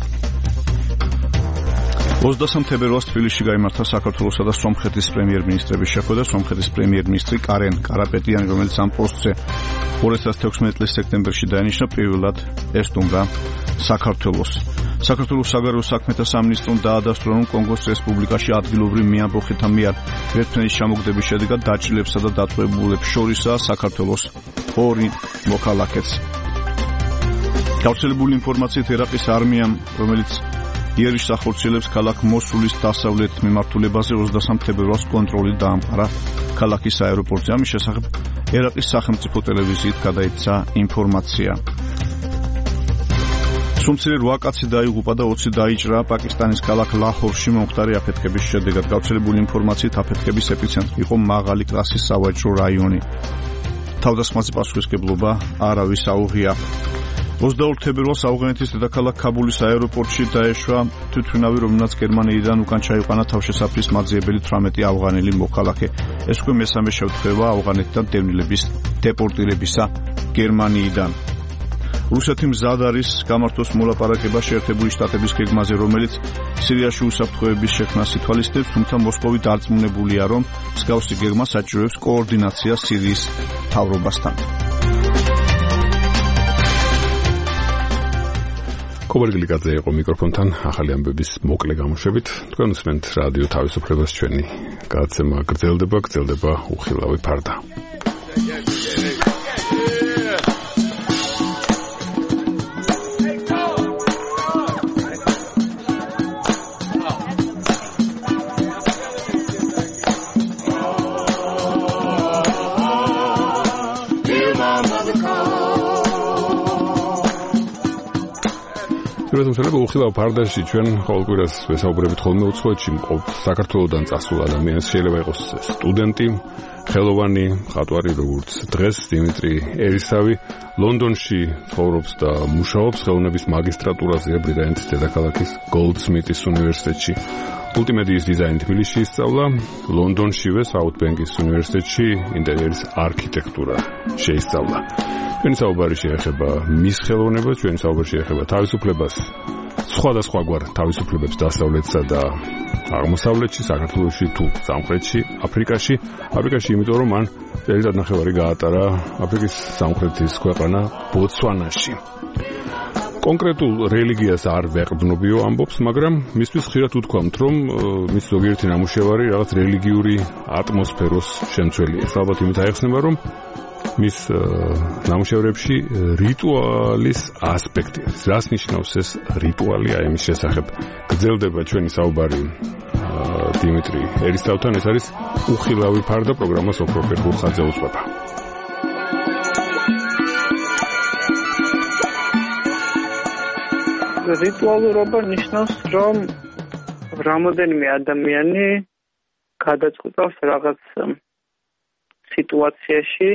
ოცდამეცხრე თებერვალს თბილისში გაიმართა საქართველოსა და სომხეთის პრემიერ-მინისტრების შეხვედრა. სომხეთის პრემიერ-მინისტრი კარენ კარაპეტიანი, რომელიც ამ პოსტზე ორი ათას თექვსმეტი წლის სექტემბერში დაინიშნა, პირველად ესტუმრა საქართველოს. საქართველოს საგარეო საქმეთა სამინისტრომ დაადასტურა, რომ კონგოს რესპუბლიკაში ადგილობრივ მეამბოხეთა მიერ ერთმანეთის ჩამოგდების შედეგად დაჭრილებსა და დატყვევებულებს შორისაა საქართველოს ორი მოქალაქეც. გავრცელებული ინფორმაციით ერაყის არმიამ, რომელიც იერიშს ახორციელებს ქალაქ მოსულის დასავლეთ მიმართულებაზე, ოცდამეცხრე თებერვალს კონტროლი დაამყარა ქალაქის აეროპორტზე. ამის შესახებ ერაყის სახელმწიფო ტელევიზიით გადაიცა ინფორმაცია. სუმცირე რვა კაცი დაიღუპა და ოცი დაიჭრა პაკისტანის ქალაქ ლაჰორში მომხდარი აფეთქების შედეგად. გავრცელებული ინფორმაციით აფეთქების ეპიცენტრი იყო მაღალი კლასის სავაჭრო რაიონი. თავდასხმაზე პასუხისმგებლობა არავის აუღია. ოცდაორი თებერვალს ავღანეთის დედაქალაქ ქაბულის აეროპორტში დაეშვა თვითმფრინავი, რომელსაც გერმანიიდან უკან ჩაიყვანა თავშესაფრის მაძიებელი თვრამეტი ავღანელი მოქალაქე. ეს უკვე მესამე შემთხვევა ავღანეთიდან დევნილების დეპორტირებისა გერმანიიდან. რუსეთი მზად არის გამართოს მოლაპარაკება შეერთებული შტატების გეგმაზე, რომელიც სირიაში უსაფრთხოების შექმნას ითვალისწინებს, თუმცა მოსკოვი დარწმუნებულია, რომ მსგავსი გეგმა საჭიროებს კოორდინაციას სირიის მთავრობასთან.
კობალგლიკაძე იყო მიკროფონთან ახალი ამბების მოკლე გამოშვებით. თქვენ უსმენთ რადიო თავისუფლებას, ჩვენი გადაცემა გრძელდება, გრძელდება უხილავი ფარდა. თუმცა უხილავ ფარდაში ჩვენ ყოველკვირას ვესაუბრებით ხოლმე უცხოეთში მყოფ საქართველოდან წასულ ადამიანს, შეიძლება იყოს სტუდენტი, ხელოვანი, მხატვარი, როგორც დღეს დიმიტრი ერისავი ლონდონში ცხოვრობს და მუშაობს ხელოვნების მაგისტრატურაზე ბრიტანეთის დედაქალაქის გოლდსმიტის უნივერსიტეტში. მულტიმედიის დიზაინი თბილისში ისწავლა, ლონდონშივე საუთბენკის უნივერსიტეტში ინტერიერის არქიტექტურა შეისწავლა. ჩვენი საუბარი შეეხება მის ხელოვნებას, ჩვენი საუბარი შეეხება თავისუფლებას, სხვადასხვაგვარ თავისუფლებებს დასავლეთსა და აღმოსავლეთში, საქართველოში თუ სამხრეთში, აფრიკაში. აფრიკაში, იმიტომ რომ მან წელიწად ნახევარი გაატარა აფრიკის სამხრეთის ქვეყანა ბოტსვანაში. კონკრეტულ რელიგიას არ ვეყრდნობიო ამბობს, მაგრამ მისთვის ხშირად უთქვამთ, რომ მის ზოგიერთი ნამუშევარი რაღაც რელიგიური ატმოსფეროს შემცველია. ალბათ იმით აიხსნება, რომ მის ნამუშევრებში რიტუალის ასპექტი. რას ნიშნავს ეს რიტუალი? აი ამის შესახებ გრძელდება ჩვენი საუბარი დიმიტრი ერისთავთან. ეს არის უხილავი ფარდა, პროგრამას ოქროპერ ხურხაძე უძღვება.
რიტუალურობა ნიშნავს, რომ რამოდენიმე ადამიანი გადაწყვეტავს რაღაც სიტუაციაში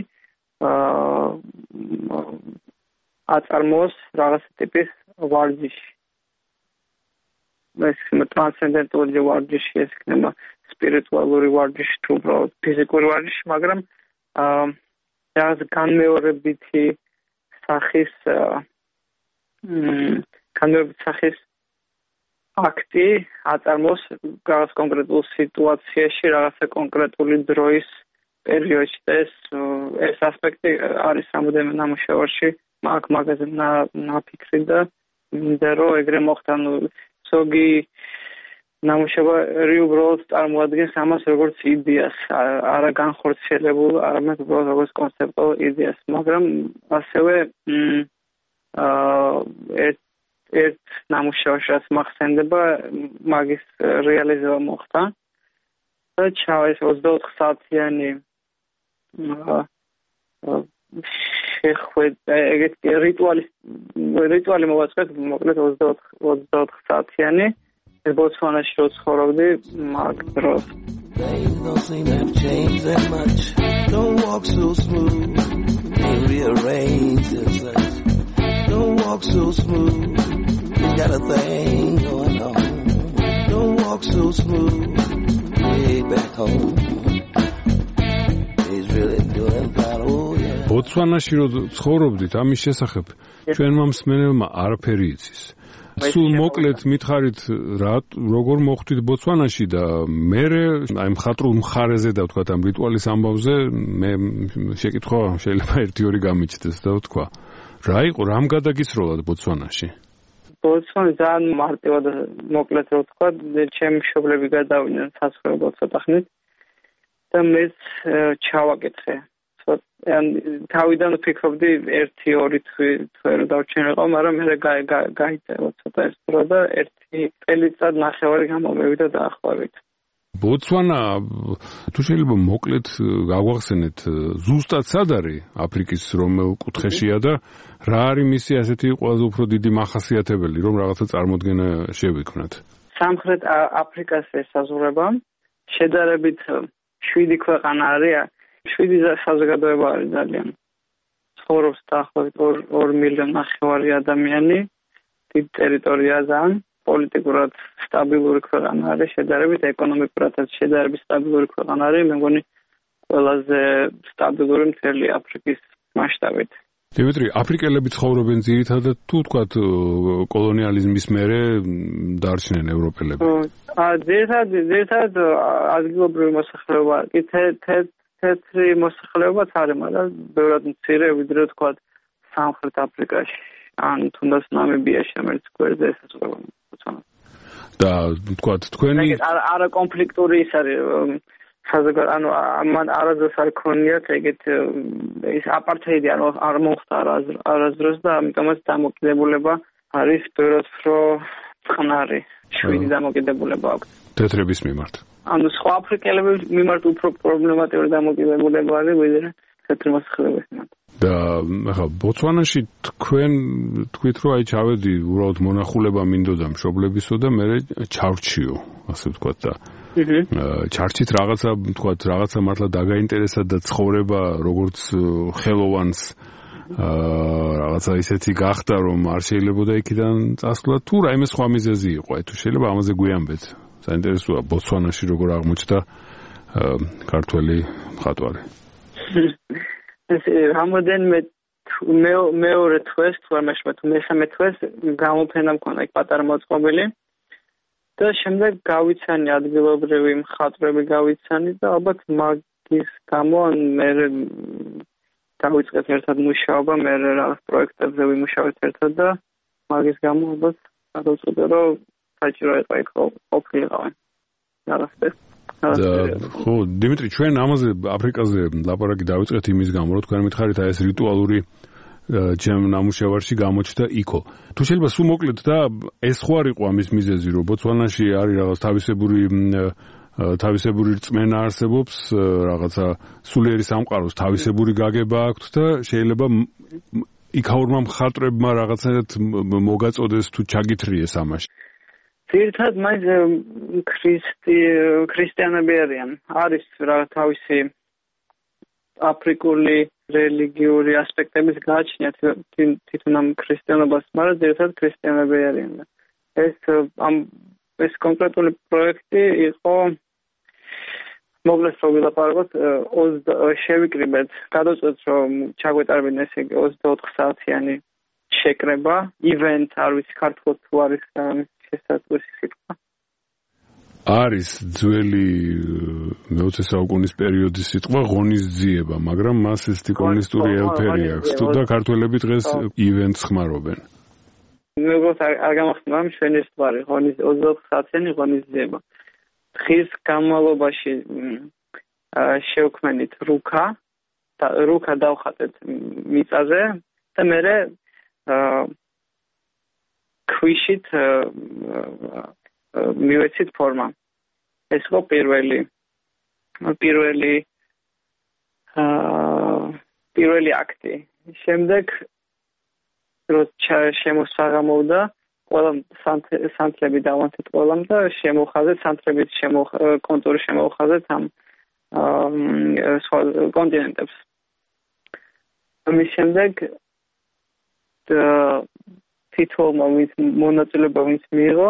აწარმოოს რაღაც ტიპის ვარჯიში. ეს ტრანსცენდენტული ვარჯიში, ეს იქნება სპირიტუალური ვარჯიში თუ უბრალოდ ფიზიკური ვარჯიში, მაგრამ რაღაც განმეორებითი სახის განმეორებითი სახის აქტი აწარმოოს რაღაც კონკრეტულ სიტუაციაში, რაღაცა კონკრეტული დროის პერიოდში. ეს ეს ასპექტი არის რამოდენიმე ნამუშევარში აქ მაგაზე ნაფიქრი და მინდა რომ ეგრე მოხდა. ზოგი ნამუშევარი უბრალოდ წარმოადგენს ამას როგორც იდეას, არა განხორციელებულ, არამედ უბრალოდ როგორც კონცეპტუალურ იდეას, მაგრამ ასევე ერთ ერთ ნამუშევარში რაც მახსენდება, მაგის რეალიზება მოხდა და ჩავა ეს ოცდაოთხ საათიანი შეხვედრა, ეგეთი რიტუალი რიტუალი მოვაწყეთ, მოკლედ ოცდაოთხ საათიანი. ეს ბოტსვანაში რო ცხოვრობდი, მაგ დროს
Things don't seem to have changed that much. Don't walk so smooth. They rearrange themselves. Don't walk so smooth. You got a thing going on. Don't walk so smooth. Way back home. He's really doing fine. Oh yeah.
ბოტსვანაში რო ცხოვრობდით, ამის შესახებ ჩვენმა მსმენელმა არაფერი იცის. სულ მოკლედ მითხარით რა როგორ მოხვდით ბოტსვანაში და მე აი მხატვრულ მხარეზე და ვთქვათ ამ რიტუალის ამბავზე მე შეკითხვა შეიძლება ერთი ორი გამიჩნდეს და ვთქვა რა იყო რამ გადაგისროლად ბოტსვანაში
ბოტსვანა ძალიან მარტივად მოკლედ რო ვთქვა ჩემი მშობლები გადავიდნენ საზღვრებად ცოტა ხნით და მეც ჩავაკითხე ან თავიდან ვფიქრობდი ერთი ორი თვე რომ დავჩენილიყო, მაგრამ მე გაიწერა ცოტა ეს დრო და ერთი წელიწად ნახევარი გამომევიდა დაახლოებით.
ბოტსვანა თუ შეიძლება მოკლედ გაგვახსენეთ ზუსტად სად არის აფრიკის რომელ კუთხეშია და რა არის მისი ასეთი ყველაზე უფრო დიდი მახასიათებელი რომ რაღაცა წარმოდგენა შევიქმნათ.
სამხრეთ აფრიკას ესაზღვრება შედარებით შვიდი ქვეყანა არის შვიდი საზოგადოება არის ძალიან. ცხოვრობს დაახლოებით ორი მილიონი ნახევარი ადამიანი, დიდ ტერიტორიაზე ძალიან პოლიტიკურად სტაბილური ქვეყანა არის, შედარებით ეკონომიკურადაც შედარებით სტაბილური ქვეყანა არის, მე მგონი ყველაზე სტაბილური მთელი აფრიკის მასშტაბით.
დიმიტრი, აფრიკელები ცხოვრობენ ძირითადად თუ თქვათ კოლონიალიზმის მერე დარჩნენ ევროპელები?
აა ძირითადად ძირითადად ადგილობრივი მოსახლეობა კი თეთრი მოსახლეობაც არის, მაგრამ ბევრად მცირე, ვიდრე ვთქვათ სამხრეთ აფრიკაში, ან თუნდაც ნამიბიაში, რომელიც გვერდზე ესაზღვრება ბოტსვანას.
და ვთქვათ თქვენი
არა კონფლიქტური ის არის საზოგადო, ანუ ამან არასდროს არ ქონიათ ეგეთ ის აპართეიდი არ მოხდა არასდროს და ამიტომაც დამოკიდებულება არის ბევრად უფრო წყნარი, შვიდი დამოკიდებულება აქვს.
თეთრების მიმართ.
ანუ სხვა აფრიკელების მიმართ უფრო პრობლემატიური დამოკიდებულება არის ვიდრე თეთრი მოსახლეობის მიმართ.
და ახლა ბოტსვანაში თქვენ თქვით რომ აი ჩავედი უბრალოდ მონახულება მინდოდა მშობლებისო და მე ჩავრჩიო, ასე ვთქვათ და ჩარჩით რაღაცა ვთქვათ რაღაცა მართლა დაგაინტერესა და ცხოვრება როგორც ხელოვანს რაღაცა ისეთი გახდა რომ არ შეიძლებოდა იქიდან წასვლა თუ რაიმე სხვა მიზეზი იყო აი თუ შეიძლება ამაზე გვიამბეთ საინტერესოა ბოტსვანაში როგორ აღმოჩნდა ქართველი მხატვარი
ეს რამოდენმე მეორე თვეს თუ არ მეშმა თუ მესამე თვეს გამოფენა მქონდა იქ პატარა მოწყობილი და შემდეგ გავიცანი ადგილობრივი მხატვრები გავიცანი და ალბათ მაგის გამო მე დავიწყეთ ერთად მუშაობა, მე რაღაც პროექტებზე ვიმუშავეთ ერთად და მაგის გამო ალბათ გადავწყვიტე რომ საჭირო იყო იქ ყოფილიყავი. რაღაცას.
ხო, დიმიტრი, ჩვენ ამაზე აფრიკაზე ლაპარაკი დავიწყეთ იმის გამო, რომ თქვენ მითხარით აი ეს რიტუალური ჩემ ნამუშევარში გამოჩნდა იქო. თუ შეიძლება სულ მოკლედ და ეს ხო არ იყო ამის მიზეზი, რომ ბოტსვანაში არის რაღაც თავისებური თავისებური რწმენა არსებობს, რაღაცა სულიერი სამყაროს თავისებური გაგება აქვს და შეიძლება იქაურმა მხატვრებმა რაღაცნაირად მოგაწოდეს თუ ჩაგითრიეს ამაში.
ძირითადად მაინც ქრისტი ქრისტიანები არიან. არის რაღაც თავისი აფრიკული რელიგიური ასპექტების გააჩნია თვითონ ამ ქრისტიანობას, მაგრამ ძირითადად ქრისტიანები არიან. ეს ამ ეს კონკრეტული პროექტი იყო მოგლეს რომ ვილაპარაკოთ შევიკრიბეთ, გადავწყვეტ რომ ჩაგვეტარებინა ესე იგი ოცდაოთხ საათიანი შეკრება, ივენთ, არ ვიცი ქართულად თუ არის შესაძლოა სიტყვა.
არის ძველი მეოცე საუკუნის პერიოდის სიტყვა ღონისძიება, მაგრამ მას ესეთი კომუნისტური ელფერი აქვს. თუ და ქართველები დღეს ივენთს ხმარობენ.
მე გქონდა არ გამახსნა ამ შენეს თვარი ღონის ოცდაოთხ საათიანი ღონისძიება. დღის განმავლობაში შევქმნით რუქა და რუქა დავხატეთ მიწაზე და მე ქვიშით მივეცით ფორმა. ეს იყო პირველი პირველი პირველი აქტი. შემდეგ როცა შემოსაღამოვდა ყველა სანთლები დავანთეთ ყველამ და შემოვხაზეთ სანთლებით კონტურის შემოვხაზეთ ამ სხვა კონტინენტებს. ამის შემდეგ თითოეულმა ვინც მონაწილეობა ვინც მიიღო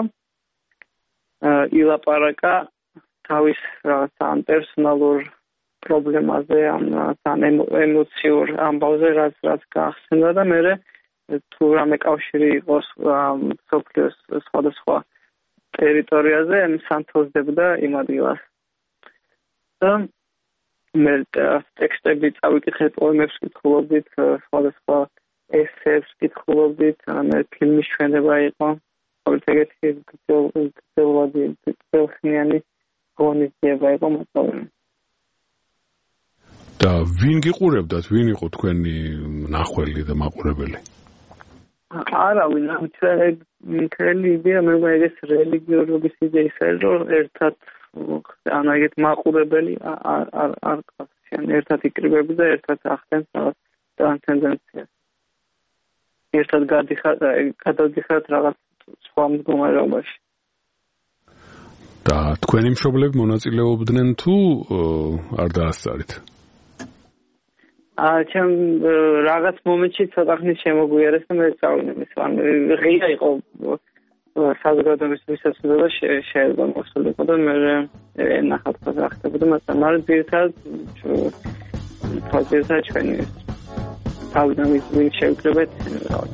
ილაპარაკა თავის რაღაცა ამ პერსონალურ პრობლემაზე, ამ ემოციურ ამბავზე, რაც რაც გაახსენდა და მე თუ რამე კავშირი იყოს მსოფლიოს სხვადასხვა ტერიტორიაზე, სანთლდებოდა იმ ადგილას. და მე ტექსტები წავიკითხე, პოემებს კითხულობდით, სხვადასხვა ესეებს კითხულობდით, მე ფილმის ჩვენება იყო, ყოველთ ეგეთი გრძელვადი, გრძელხმიანი ღონისძიება იყო მოწოლილი.
და ვინ გიყურებდათ, ვინ იყო თქვენი ნახველი და მაყურებელი?
არავინ, მთელი იდეა მე ეს რელიგიურობის იდეა ისაა, რომ ერთად ანუ ეგეთ მაყურებელი არ არ არ ყავს, ერთად იკრიბები და ერთად ახდენს რაღაც ტრანსცენდენციას. ერთად გადიხარ, გადავდიხართ რაღაც სხვა მდგომარეობაში.
და თქვენი მშობლები მონაწილეობდნენ თუ არ დაასწარით?
აა ჩემ რაღაც მომენტში ცოტა ხნის შემოგვიარეს და მე წავიდე მის ან ღია იყო საზოგადოების მისაწვდომი და შეიძლება მოსულიყო და მე ნახავთ რა ხდებოდა, მაგრამ არ ძირითადად თვალწინააღმდეგ ჩვენი თავიდან ვინ შევკრებეთ რაღაც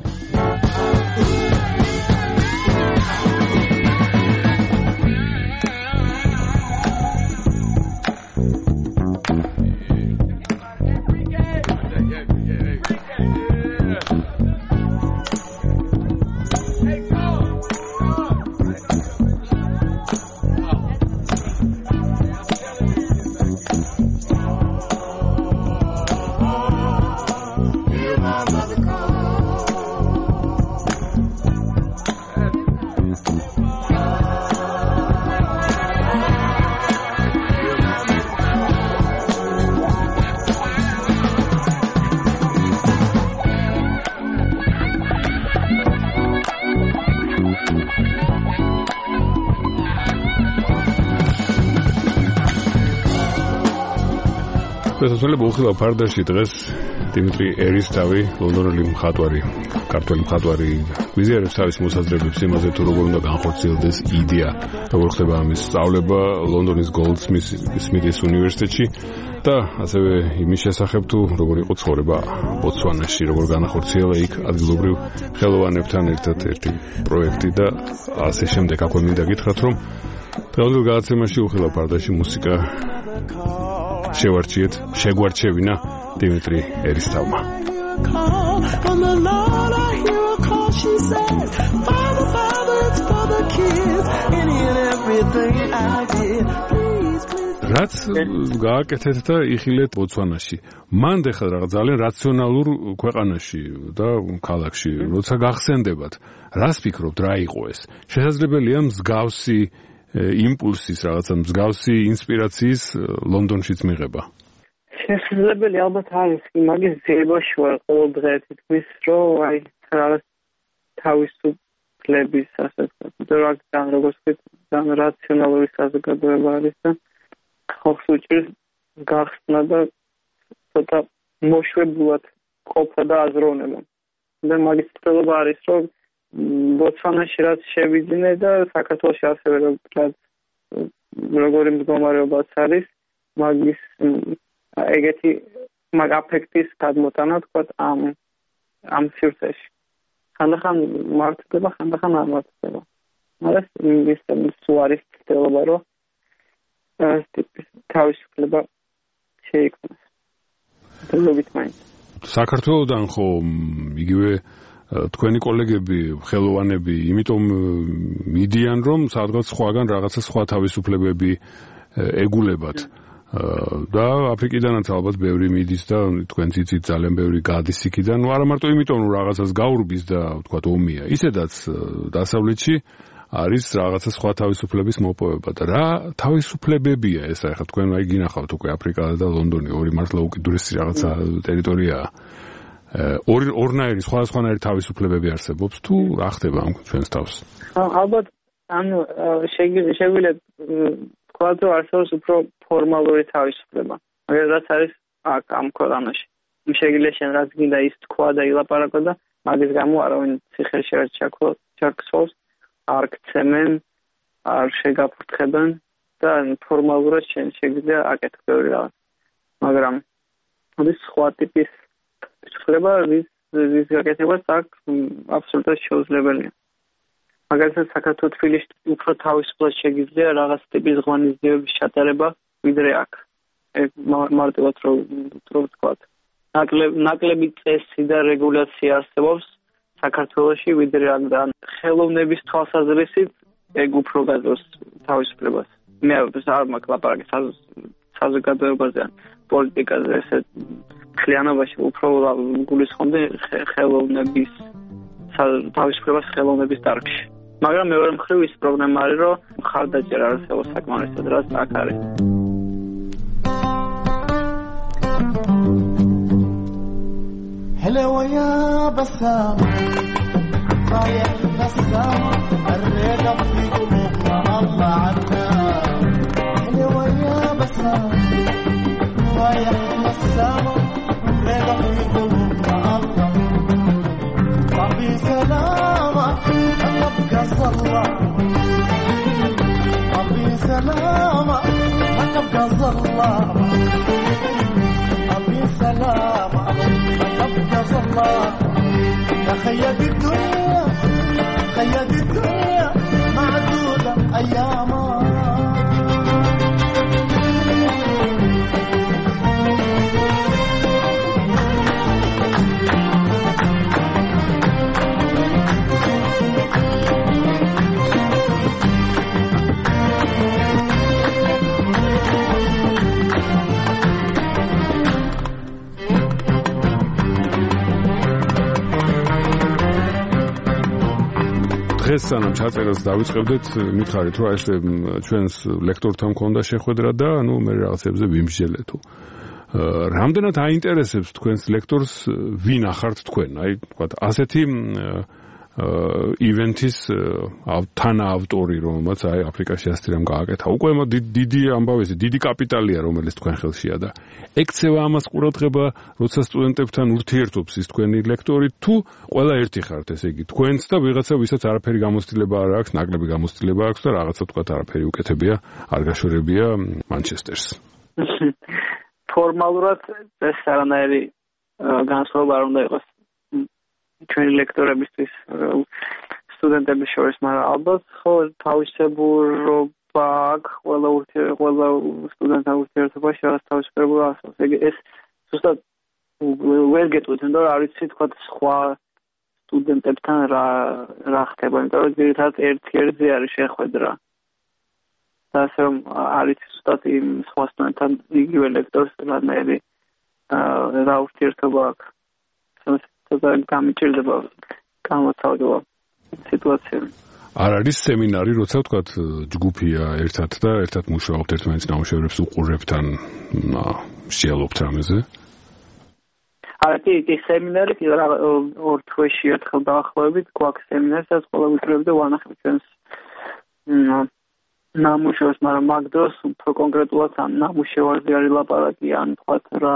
შესაძლოა მოხდა ფარდაში დღეს დიმიტრი ერისთავი, ლონდონელი მხატვარი, ქართველი მხატვარი გვიზიარებს თავის მოსაზრებებს იმაზე თუ როგორ უნდა განხორციელდეს იდეა, როგორ ხდება ამის სწავლება ლონდონის Goldsmiths უნივერსიტეტში და ასევე იმის შესახებ თუ როგორ იყო ცხოვრება ბოტსვანაში, როგორ განახორციელა იქ ადგილობრივ ხელოვანებთან ერთად ერთი პროექტი და ასე შემდეგ. აქვე მინდა გითხრათ, რომ დღევანდელ გადაცემაში უხილავ ფარდაში მუსიკა შევარჩიეთ, შეგვარჩევინა დიმიტრი ერისთავმა. რაც გააკეთეთ და იხილეთ ბოტსვანაში. მან ხა რაღაც ძალიან რაციონალურ ქვეყანაში და ქალაქში, როცა გახსენდებათ, რას ფიქრობთ, რა იყო ეს? შესაძლებელია მსგავსი იმპულსის რაღაცა მსგავსი ინსპირაციის ლონდონშიც მიღება. შესაძლებელი ალბათ არის, მაგის ძიებაში ვარ ყოველ დღე თითქმის, რომ აი რაღაც თავისუფლების ასე ვთქვათ, როგორც ძალიან რაციონალური საზოგადოება არის და ხალხს უჭირს გახსნა და ცოტა მოშვებულად ყოფა და აზროვნება. და მაგის ცდელობა არის, რომ ბოტსვანაში რაც შევიძინე და საქართველოში ასევე რაც როგორი მდგომარეობაც არის, მაგის ეგეთი მაგ აფექტის გადმოტანა თქვა ამ ამ სივრცეში. ხანდახან მართდება, ხანდახან არ მართდება. მაგრამ ის სულ არის ცდელობა, რომ ეს ტიპის თავისუფლება შეიქმნას. დელობით მაინც.
საქართველოდან ხო იგივე თქვენი კოლეგები, ხელოვანები, იმიტომ მიდიან, რომ სადღაც სხვაგან რაღაცა სხვა თავისუფლებები ეგულებათ. და აფრიკიდანაც ალბათ ბევრი მიდის და თქვენ ციცით ძალიან ბევრი გადის იქიდან. ნუ არა მარტო იმიტომ, რომ რაღაცას გაურბის და ვთქვათ ომია. ისედაც დასავლეთში არის რაღაცა სხვა თავისუფლების მოპოვება და რა თავისუფლებებია ეს? ახლა თქვენ აი გინახავთ უკვე აფრიკა და ლონდონი ორი მართლა უკიდურესი რაღაცა ტერიტორიაა. ორ ორნაირი სხვადასხვანაირი თავისუფლებები არსებობს თუ რა ხდება ამ ჩვენს თავს?
ალბათ ანუ შეგვიძლია თქვა რომ არსებობს უფრო ფორმალური თავისუფლება. მაგრამ რაც არის აქ ამ ქვეყანაში. შეგვიძლია შენ რაც გინდა ის თქვა და ილაპარაკო და მაგის გამო არავინ ციხეში არ ჩაქცევს, არ გცემენ, არ შეგაფრთხებენ და ფორმალურად შენ შეგვიძლია აკეთო ბევრი რაღაც. მაგრამ ის სხვა ტიპის ცვლილება ვის ვის გაკეთებას აქ აბსოლუტურად შეუძლებელია. მაგალითად საქართველოს თბილისში უფრო თავისუფლად შეგვიძლია რაღაც ტიპის ღონისძიებების ჩატარება ვიდრე აქ. მარტივად რო ვთქვა. ნაკლები წესი და რეგულაცია არსებობს საქართველოში ვიდრე აქ და ხელოვნების თვალსაზრისით ეგ უფრო გაძლევს თავისუფლებას. მე არ მაქვს ლაპარაკი საზოგადოებაზე ან პოლიტიკაზე, ესე ხლიანობაში უფრო გულისხმობდი ხელოვნების თავისუფლებას ხელოვნების დარგში. მაგრამ მეორე მხრივ ის პრობლემა არის, რომ მხარდაჭერა არსებობს საკმარისად, რაც აქ არის.
حلوة يا بسام رايح بسام الرضا في قلوبنا الله عنا حلوة يا بسام رايح بسام الرضا في قلوبنا الله طبي سلامة تبقى صلى طبي سلامة تبقى صلى طبي سلامة تبقى صلى يا خيّد الدنيا خيّد الدنيا معدودة أيامها
დღეს სანამ ჩაწერას დავიწყებდეთ, მითხარით რომ ეს ჩვენს ლექტორთან მქონდა შეხვედრა და ანუ მე რაღაცებზე ვიმსჯელე თუ რამდენად აინტერესებს თქვენს ლექტორს ვინ ახართ თქვენ? აი თქვა ასეთი ივენთის თანა ავტორი, რომელმაც აი აფრიკაში ასეთი რამ გააკეთა. უკვე დიდი ამბავი, დიდი კაპიტალია, რომელიც თქვენ ხელშია და ექცევა ამას ყურადღება, როცა სტუდენტებთან ურთიერთობს ის თქვენი ლექტორი, თუ ყველა ერთი ხართ, ესე იგი, თქვენც და ვიღაცა, ვისაც არაფერი გამოცდილება არ აქვს, ნაკლები გამოცდილება აქვს და რაღაცა თქვა არაფერი უკეთებია, არ გაშორებია მანჩესტერს.
ფორმალურად ეს არანაირი განსხვავება არ უნდა იყოს ჩვენი ლექტორებისთვის სტუდენტების შორის, მაგრამ ალბათ ხო თავისებურობა აქვს ყველა ყველა სტუდენტთან ურთიერთობაში რაღაც თავისებურება არსებობს. ეს ზუსტად ვერ გეტყვით, რომ არ ვიცი თქვა სხვა სტუდენტებთან რა რა ხდება, იმიტომ რომ ძირითადად ერთ-ერთზე არის შეხვედრა. და ასე რომ არ ვიცი ზუსტად იმ სხვა სტუდენტთან იგივე ლექტორს რანაირი რა ურთიერთობა აქვს. და გამიჭირდება გამოცალება სიტუაცია.
არ არის სემინარი, როცა ვთქვათ ჯგუფია ერთად და ერთად მუშაობთ ერთმანეთის ნამუშევრებს უყურებთ ან შეალობთ რამეზე?
არა, კი, სემინარი კი ორ თვეში ერთხელ დაახლოებით გვაქვს სემინარი, სადაც ყველა ვიკრიბებდა ვანახებთ ჩვენს ნამუშევრს, მაგრამ მაგ დროს უფრო კონკრეტულად ამ ნამუშევარზე არის ლაპარაკი, ან თქვათ რა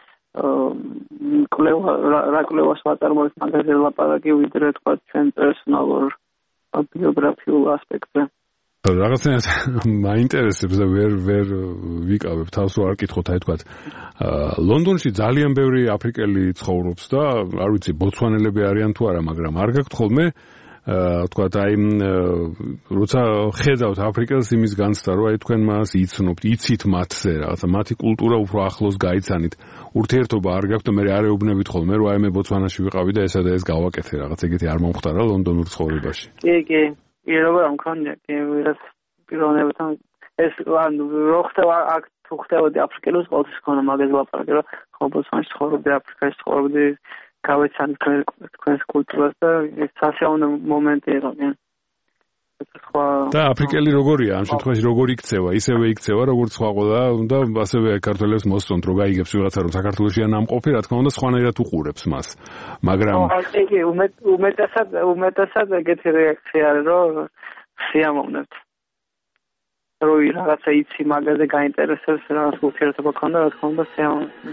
კლევა რა კლევას ვაწარმოებთ მაგაზე ლაპარაკი ვიდრე თქვა ჩვენ პერსონალურ ბიოგრაფიულ ასპექტზე.
რაღაცნაირად მაინტერესებს და ვერ ვერ ვიკავებ თავს რომ არ კითხოთ, აი თქვა ლონდონში ძალიან ბევრი აფრიკელი ცხოვრობს და არ ვიცი ბოცვანელები არიან თუ არა, მაგრამ არ გაქვთ ხოლმე თქვა აი როცა ხედავთ აფრიკელს იმის განცდა რომ აი თქვენ მას იცნობთ, იცით მათზე რაღაცა მათი კულტურა უფრო ახლოს გაიცანით, ურთიერთობა არ გაქვთ და მე არ ეუბნებით ხოლმე რომ აი მე ბოცვანაში ვიყავი და ესა და ეს გავაკეთე, რაღაც ეგეთი არ მომხდარა ლონდონურ ცხოვრებაში.
კი, კი, პირობა მქონდა, კი, ვიღაც პიროვნებთან ეს ანუ რო ხდება აქ თუ ხდებოდი აფრიკელოს ყოველთვის ქონა მაგაზე ლაპარაკი რომ ხო ბოცვანაში ცხოვრობდი, აფრიკაში ცხოვრობდი, გავეცანი თქვენს კულტურას და ეს სასიამოვნო მომენტი იყო. სხვა
და აფრიკელი როგორია ამ შემთხვევაში როგორ იქცევა ისევე იქცევა როგორც სხვა ყველა უნდა ასევე ქართველებს მოსწონთ რომ გაიგებს ვიღაცა რომ საქართველოში ან ამყოფი რა თქმა უნდა სხვანაირად უყურებს მას მაგრამ
იგი უმეტესად უმეტესად ეგეთი რეაქცია არის რომ სიამოვნებთ რომ რაღაცა იცი მაგაზე გაინტერესებს რაღაც ურთიერთობა ქონდა რა თქმა უნდა სიამოვნებთ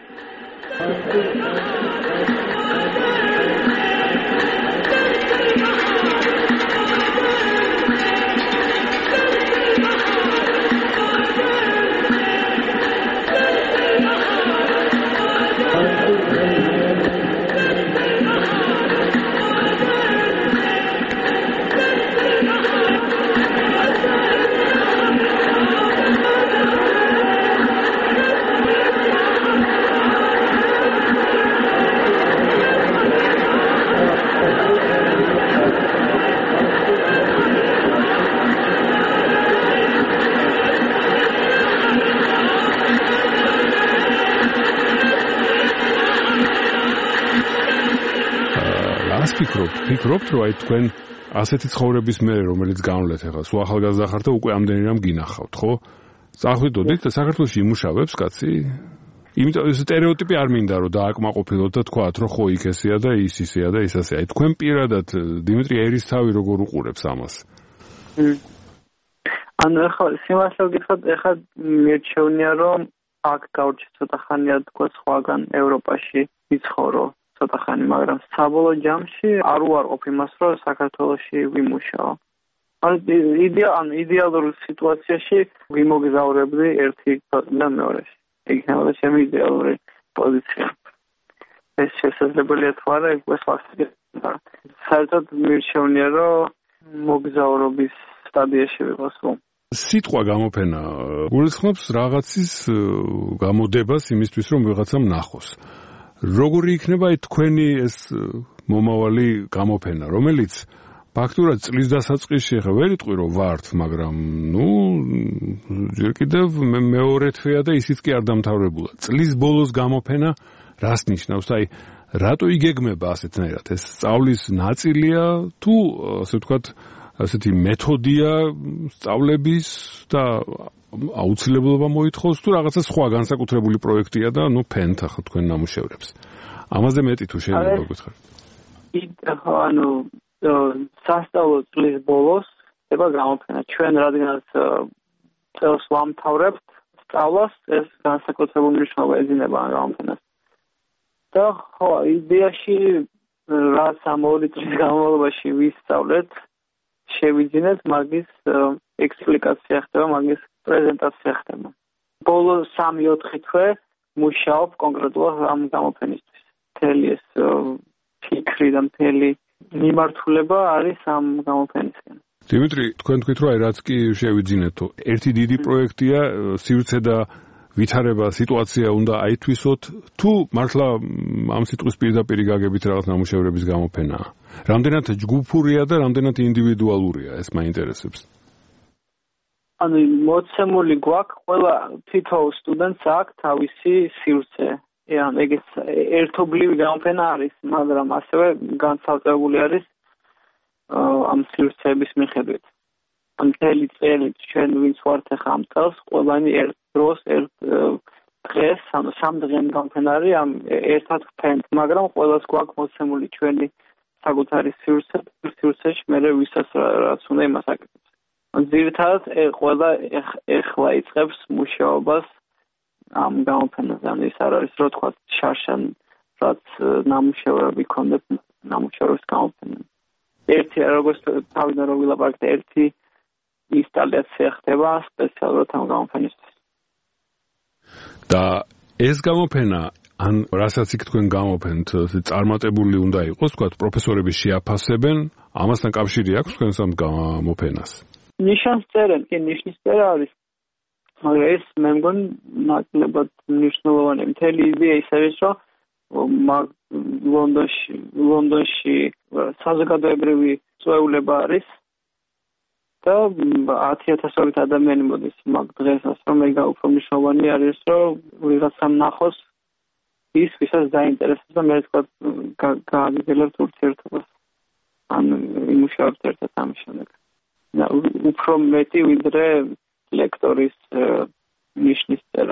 ფიქრობთ, ფიქრობთ, რომ აი თქვენ ასეთი ცხოვრების მერე, რომელიც განვლეთ ახლა, სულ ახალგაზრდა ხართ და უკვე ამდენი რამ გინახავთ, ხო? წახვიდოდით და საქართველოში იმუშავებს კაცი? იმიტომ ეს სტერეოტიპი არ მინდა რომ დააკმაყოფილოთ და თქვათ, რომ ხო იქ ესეა და ის ისეა და ის ასეა. აი თქვენ პირადად დიმიტრი ერისთავი როგორ უყურებს ამას?
ანუ ახლა სიმართლე გითხრათ, ახლა მერჩევნია რომ აქ გავჩი ცოტა ხანია თქვა სხვაგან ევროპაში ვიცხოვრო ცოტა ხანი, მაგრამ საბოლოო ჯამში არ უარყოფ იმას, რომ საქართველოში ვიმუშაო. ანუ იდეალურ იდეალურ სიტუაციაში ვიმოგზაურებდი ერთი ქვეყნიდან მეორეში. იქნება ჩემი იდეალური პოზიცია. ეს შესაძლებელია თუ არა, ეს ფაქტია. საერთოდ მირჩევნია, რომ მოგზაურობის სტადიაში ვიყოს.
სიტყვა გამოფენა გულისხმობს რაღაცის გამოდებას იმისთვის, რომ ვიღაცამ ნახოს. როგორი იქნება აი თქვენი ეს მომავალი გამოფენა, რომელიც ფაქტურად წლის დასაწყისში ხა ვერ იტყვი რომ ვართ, მაგრამ ნუ ჯერ კიდევ მეორე თვეა და ისიც კი არ დამთავრებულა. წლის ბოლოს გამოფენა რას ნიშნავს? აი რატო იგეგმება ასეთნაირად? ეს სწავლის ნაწილია თუ ასე ვთქვათ ასეთი მეთოდია სწავლების და აუცილებლობა მოითხოვს თუ რაღაცა სხვა განსაკუთრებული პროექტია და ნუ ფენთ ახლა თქვენ ნამუშევრებს. ამაზე მეტი თუ შეიძლება გითხრათ.
ანუ სასწავლო წლის ბოლოს ხდება გამოფენა. ჩვენ რადგანაც წელს ვამთავრებთ სწავლას, ეს განსაკუთრებული მნიშვნელობა ეძინება გამოფენას. და ხო, იდეაში რაც ამ ორი წლის განმავლობაში ვისწავლეთ, შევიძინეთ, მაგის ექსპლიკაცია ხდება, მაგის პრეზენტაცია ხდება. ბოლო სამი ოთხი თვე მუშაობ კონკრეტულად ამ გამოფენისთვის. მთელი ეს ფიქრი და მთელი მიმართულება არის ამ გამოფენისგან.
დიმიტრი, თქვენ თქვით, რომ აი რაც კი შევიძინეთო, ერთი დიდი პროექტია, სივრცე და ვითარება სიტუაცია უნდა აითვისოთ, თუ მართლა ამ სიტყვის პირდაპირ გაგებით რაღაც ნამუშევრების გამოფენაა. რამდენად ჯგუფურია და რამდენად ინდივიდუალურია, ეს მაინტერესებს.
ანუ მოცემული გვაქვს, ყველა თითოეულ სტუდენტს აქვს თავისი სივრცე. ან ეგეც ერთობლივი გამოფენა არის, მაგრამ ასევე განსხვავებული არის ამ სივრცეების მიხედვით. მთელი წელი ჩვენ ვინც ვართ ახლა ამ წელს, ყველანი ერთ დროს ერთ დღეს, ანუ სამდღიანი გამოფენა არის, ამ ერთად ვფენთ, მაგრამ ყველას გვაქვს მოცემული ჩვენი საკუთარი სივრცე, სივრცეში მე ვისაც რაც უნდა იმას აკეთებს. ძირითადად ყველა ეხლა იწყებს მუშაობას ამ გამოფენაზე, ანუ ის არ არის რო თქვა შარშან რაც ნამუშევრები ქონდეთ ნამუშევრების გამოფენა. ერთი როგორც თავიდან რო ვილაპარაკეთ, ერთი ინსტალაცია ხდება სპეციალურად ამ გამოფენისთვის.
და ეს გამოფენა ან რასაც იქ თქვენ გამოფენთ, წარმატებული უნდა იყოს, თქვა პროფესორები შეაფასებენ, ამასთან კავშირი აქვს თქვენს ამ გამოფენას?
ნიშანს წერენ, კი ნიშნის წერა არის. მაგრამ ეს მე მგონი ნაკლებად მნიშვნელოვანია. მთელი იდეა ის არის, რომ ლონდონში ლონდონში საზოგადოებრივი წვეულება არის და ათი ათასობით ადამიანი მოდის მაგ დღესაც, რომ ეგ უფრო მნიშვნელოვანი არის, რომ ვიღაცამ ნახოს ის, ვისაც დაინტერესებს და მე თქვა გააგრძელებთ ურთიერთობას. ან იმუშავებთ ერთად ამ შემდეგ. უფრო მეტი ვიდრე ლექტორის ნიშნის წერა.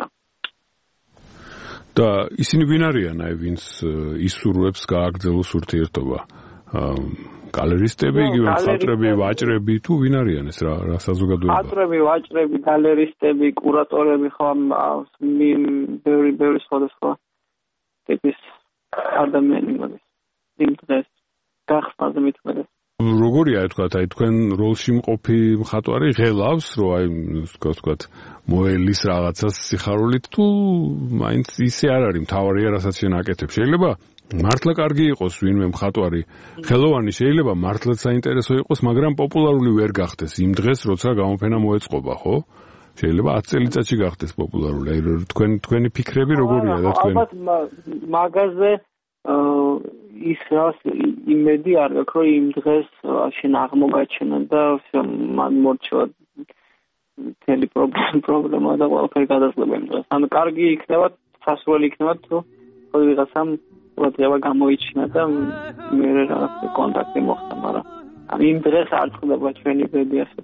და ისინი ვინ არიან, აი ვინც ისურვებს გააგრძელოს ურთიერთობა? გალერისტები, იგივე მხატვრები, ვაჭრები, თუ ვინ არიან ეს რა რა საზოგადოება? მხატვრები,
ვაჭრები, გალერისტები, კურატორები, ხო ბევრი ბევრი სხვადასხვა ტიპის ადამიანი მოდის იმ დღეს გახსნაზე მithumedes.
როგორია თქვა, აი თქვენ როლში მყოფი მხატვარი ღელავს, რომ აი თქვა მოელის რაღაცას სიხარულით, თუ მაინც ისე არ არის მთავარია, რასაც შენ აკეთებ. შეიძლება მართლა კარგი იყოს ვინმე მხატვარი ხელოვანი, შეიძლება მართლაც საინტერესო იყოს, მაგრამ პოპულარული ვერ გახდეს იმ დღეს, როცა გამოფენა მოეწყობა, ხო? შეიძლება ათი წელიწადში გახდეს პოპულარული. აი თქვენ თქვენი ფიქრები როგორია და თქვენ
ალბათ მაგაზე ის რას იმედი არ გაქვს, რომ იმ დღეს შენ აღმოგაჩენა და მან მორჩა მთელი პრობლემა და ყველაფერი გადაწყდება იმ დღეს. ანუ კარგი იქნება, სასურველი იქნება თუ ხო ვიღაცამ ოდევა გამოიჩინა და მე რაღაც კონტაქტი მოხდა, მაგრამ ან იმ დღეს არ წყდება ჩვენი ბედი ასე.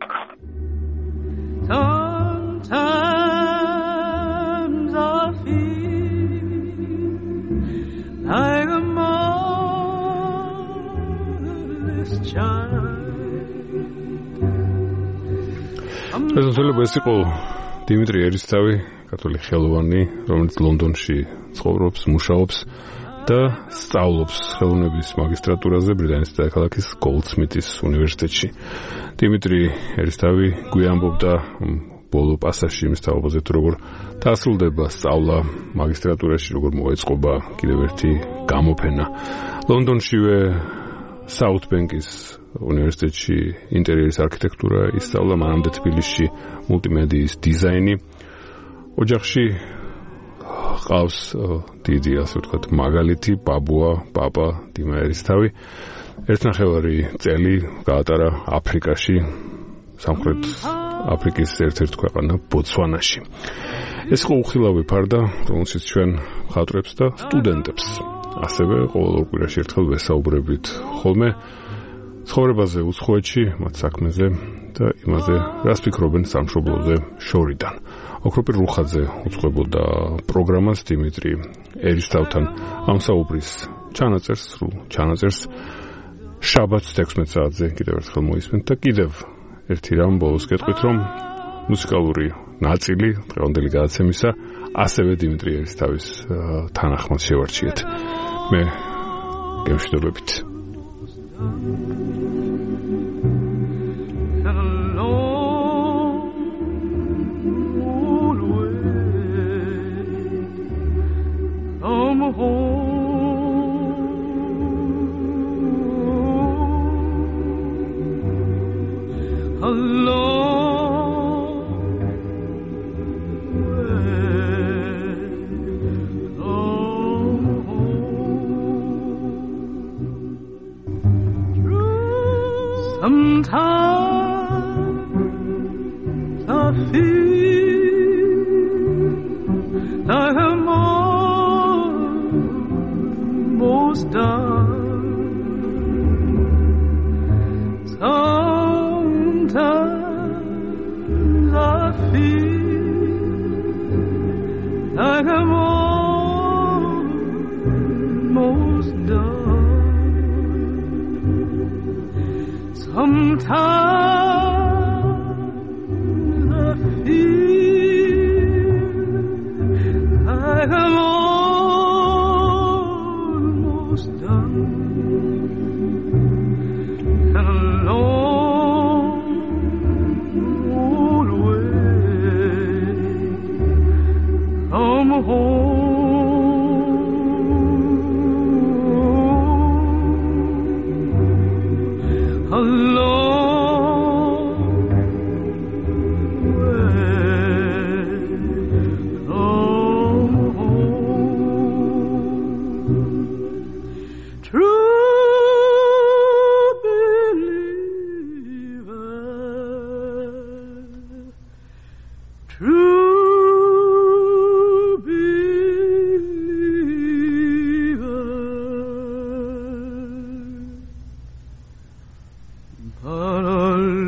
Sometimes I feel like a motherless child.
ეს შეიძლება ეს იყო დიმიტრი ერისთავი, კათოლიკე ხელოვანი, რომელიც ლონდონში ცხოვრობს, მუშაობს და სწავლობს ხელოვნების მაგისტრატურაზე ბრიტანეთის დედაქალაქის გოლდსმითის უნივერსიტეტში. დიმიტრი ერისთავი გვიამბობდა ბოლო პასაჟში იმის თაობაზე, თუ როგორ დასრულდება სწავლა მაგისტრატურაში, როგორ მოეწყობა კიდევ ერთი გამოფენა. ლონდონშივე საუთბენკის უნივერსიტეტში ინტერიერის არქიტექტურა ისწავლა, მანამდე თბილისში მულტიმედიის დიზაინი. ოჯახში ყავს დიდი, ასე ვთქვათ, მაგალითი, ბაბუა, პაპა, დიმა ერისთავი. ერთნახევარი წელი გაატარა აფრიკაში, სამხრეთ აფრიკის ერთ-ერთ ქვეყანა ბოტსვანაში. ეს იყო უხილავი ფარდა, რომელშიც ჩვენ მხატვრებს და სტუდენტებს ასევე ყოველ ორ კვირაში ერთხელ ვესაუბრებით ხოლმე ცხოვრებაზე, უცხოეთში, მათ საქმეზე და იმაზე, რას ფიქრობენ სამშობლოზე შორიდან. ოქროპირ რუხაძე უწყებოდა პროგრამას დიმიტრი ერისთავთან ამ საუბრის ჩანაწერს, სრულ ჩანაწერს შაბათს თექვსმეტ საათზე კიდევ ერთხელ მოისმენთ და კიდევ ერთი რამ ბოლოს გეტყვით, რომ მუსიკალური ნაწილი დღევანდელი გადაცემისა ასევე დიმიტრი ერისთავის თანახმად შევარჩიეთ. მე გემშვიდობებით.
Sometimes I feel like I'm almost done. Sometimes I feel like I'm almost done. Sometimes I feel like I'm almost done. And a long old way from home. A long way from home. True believer, true believer. But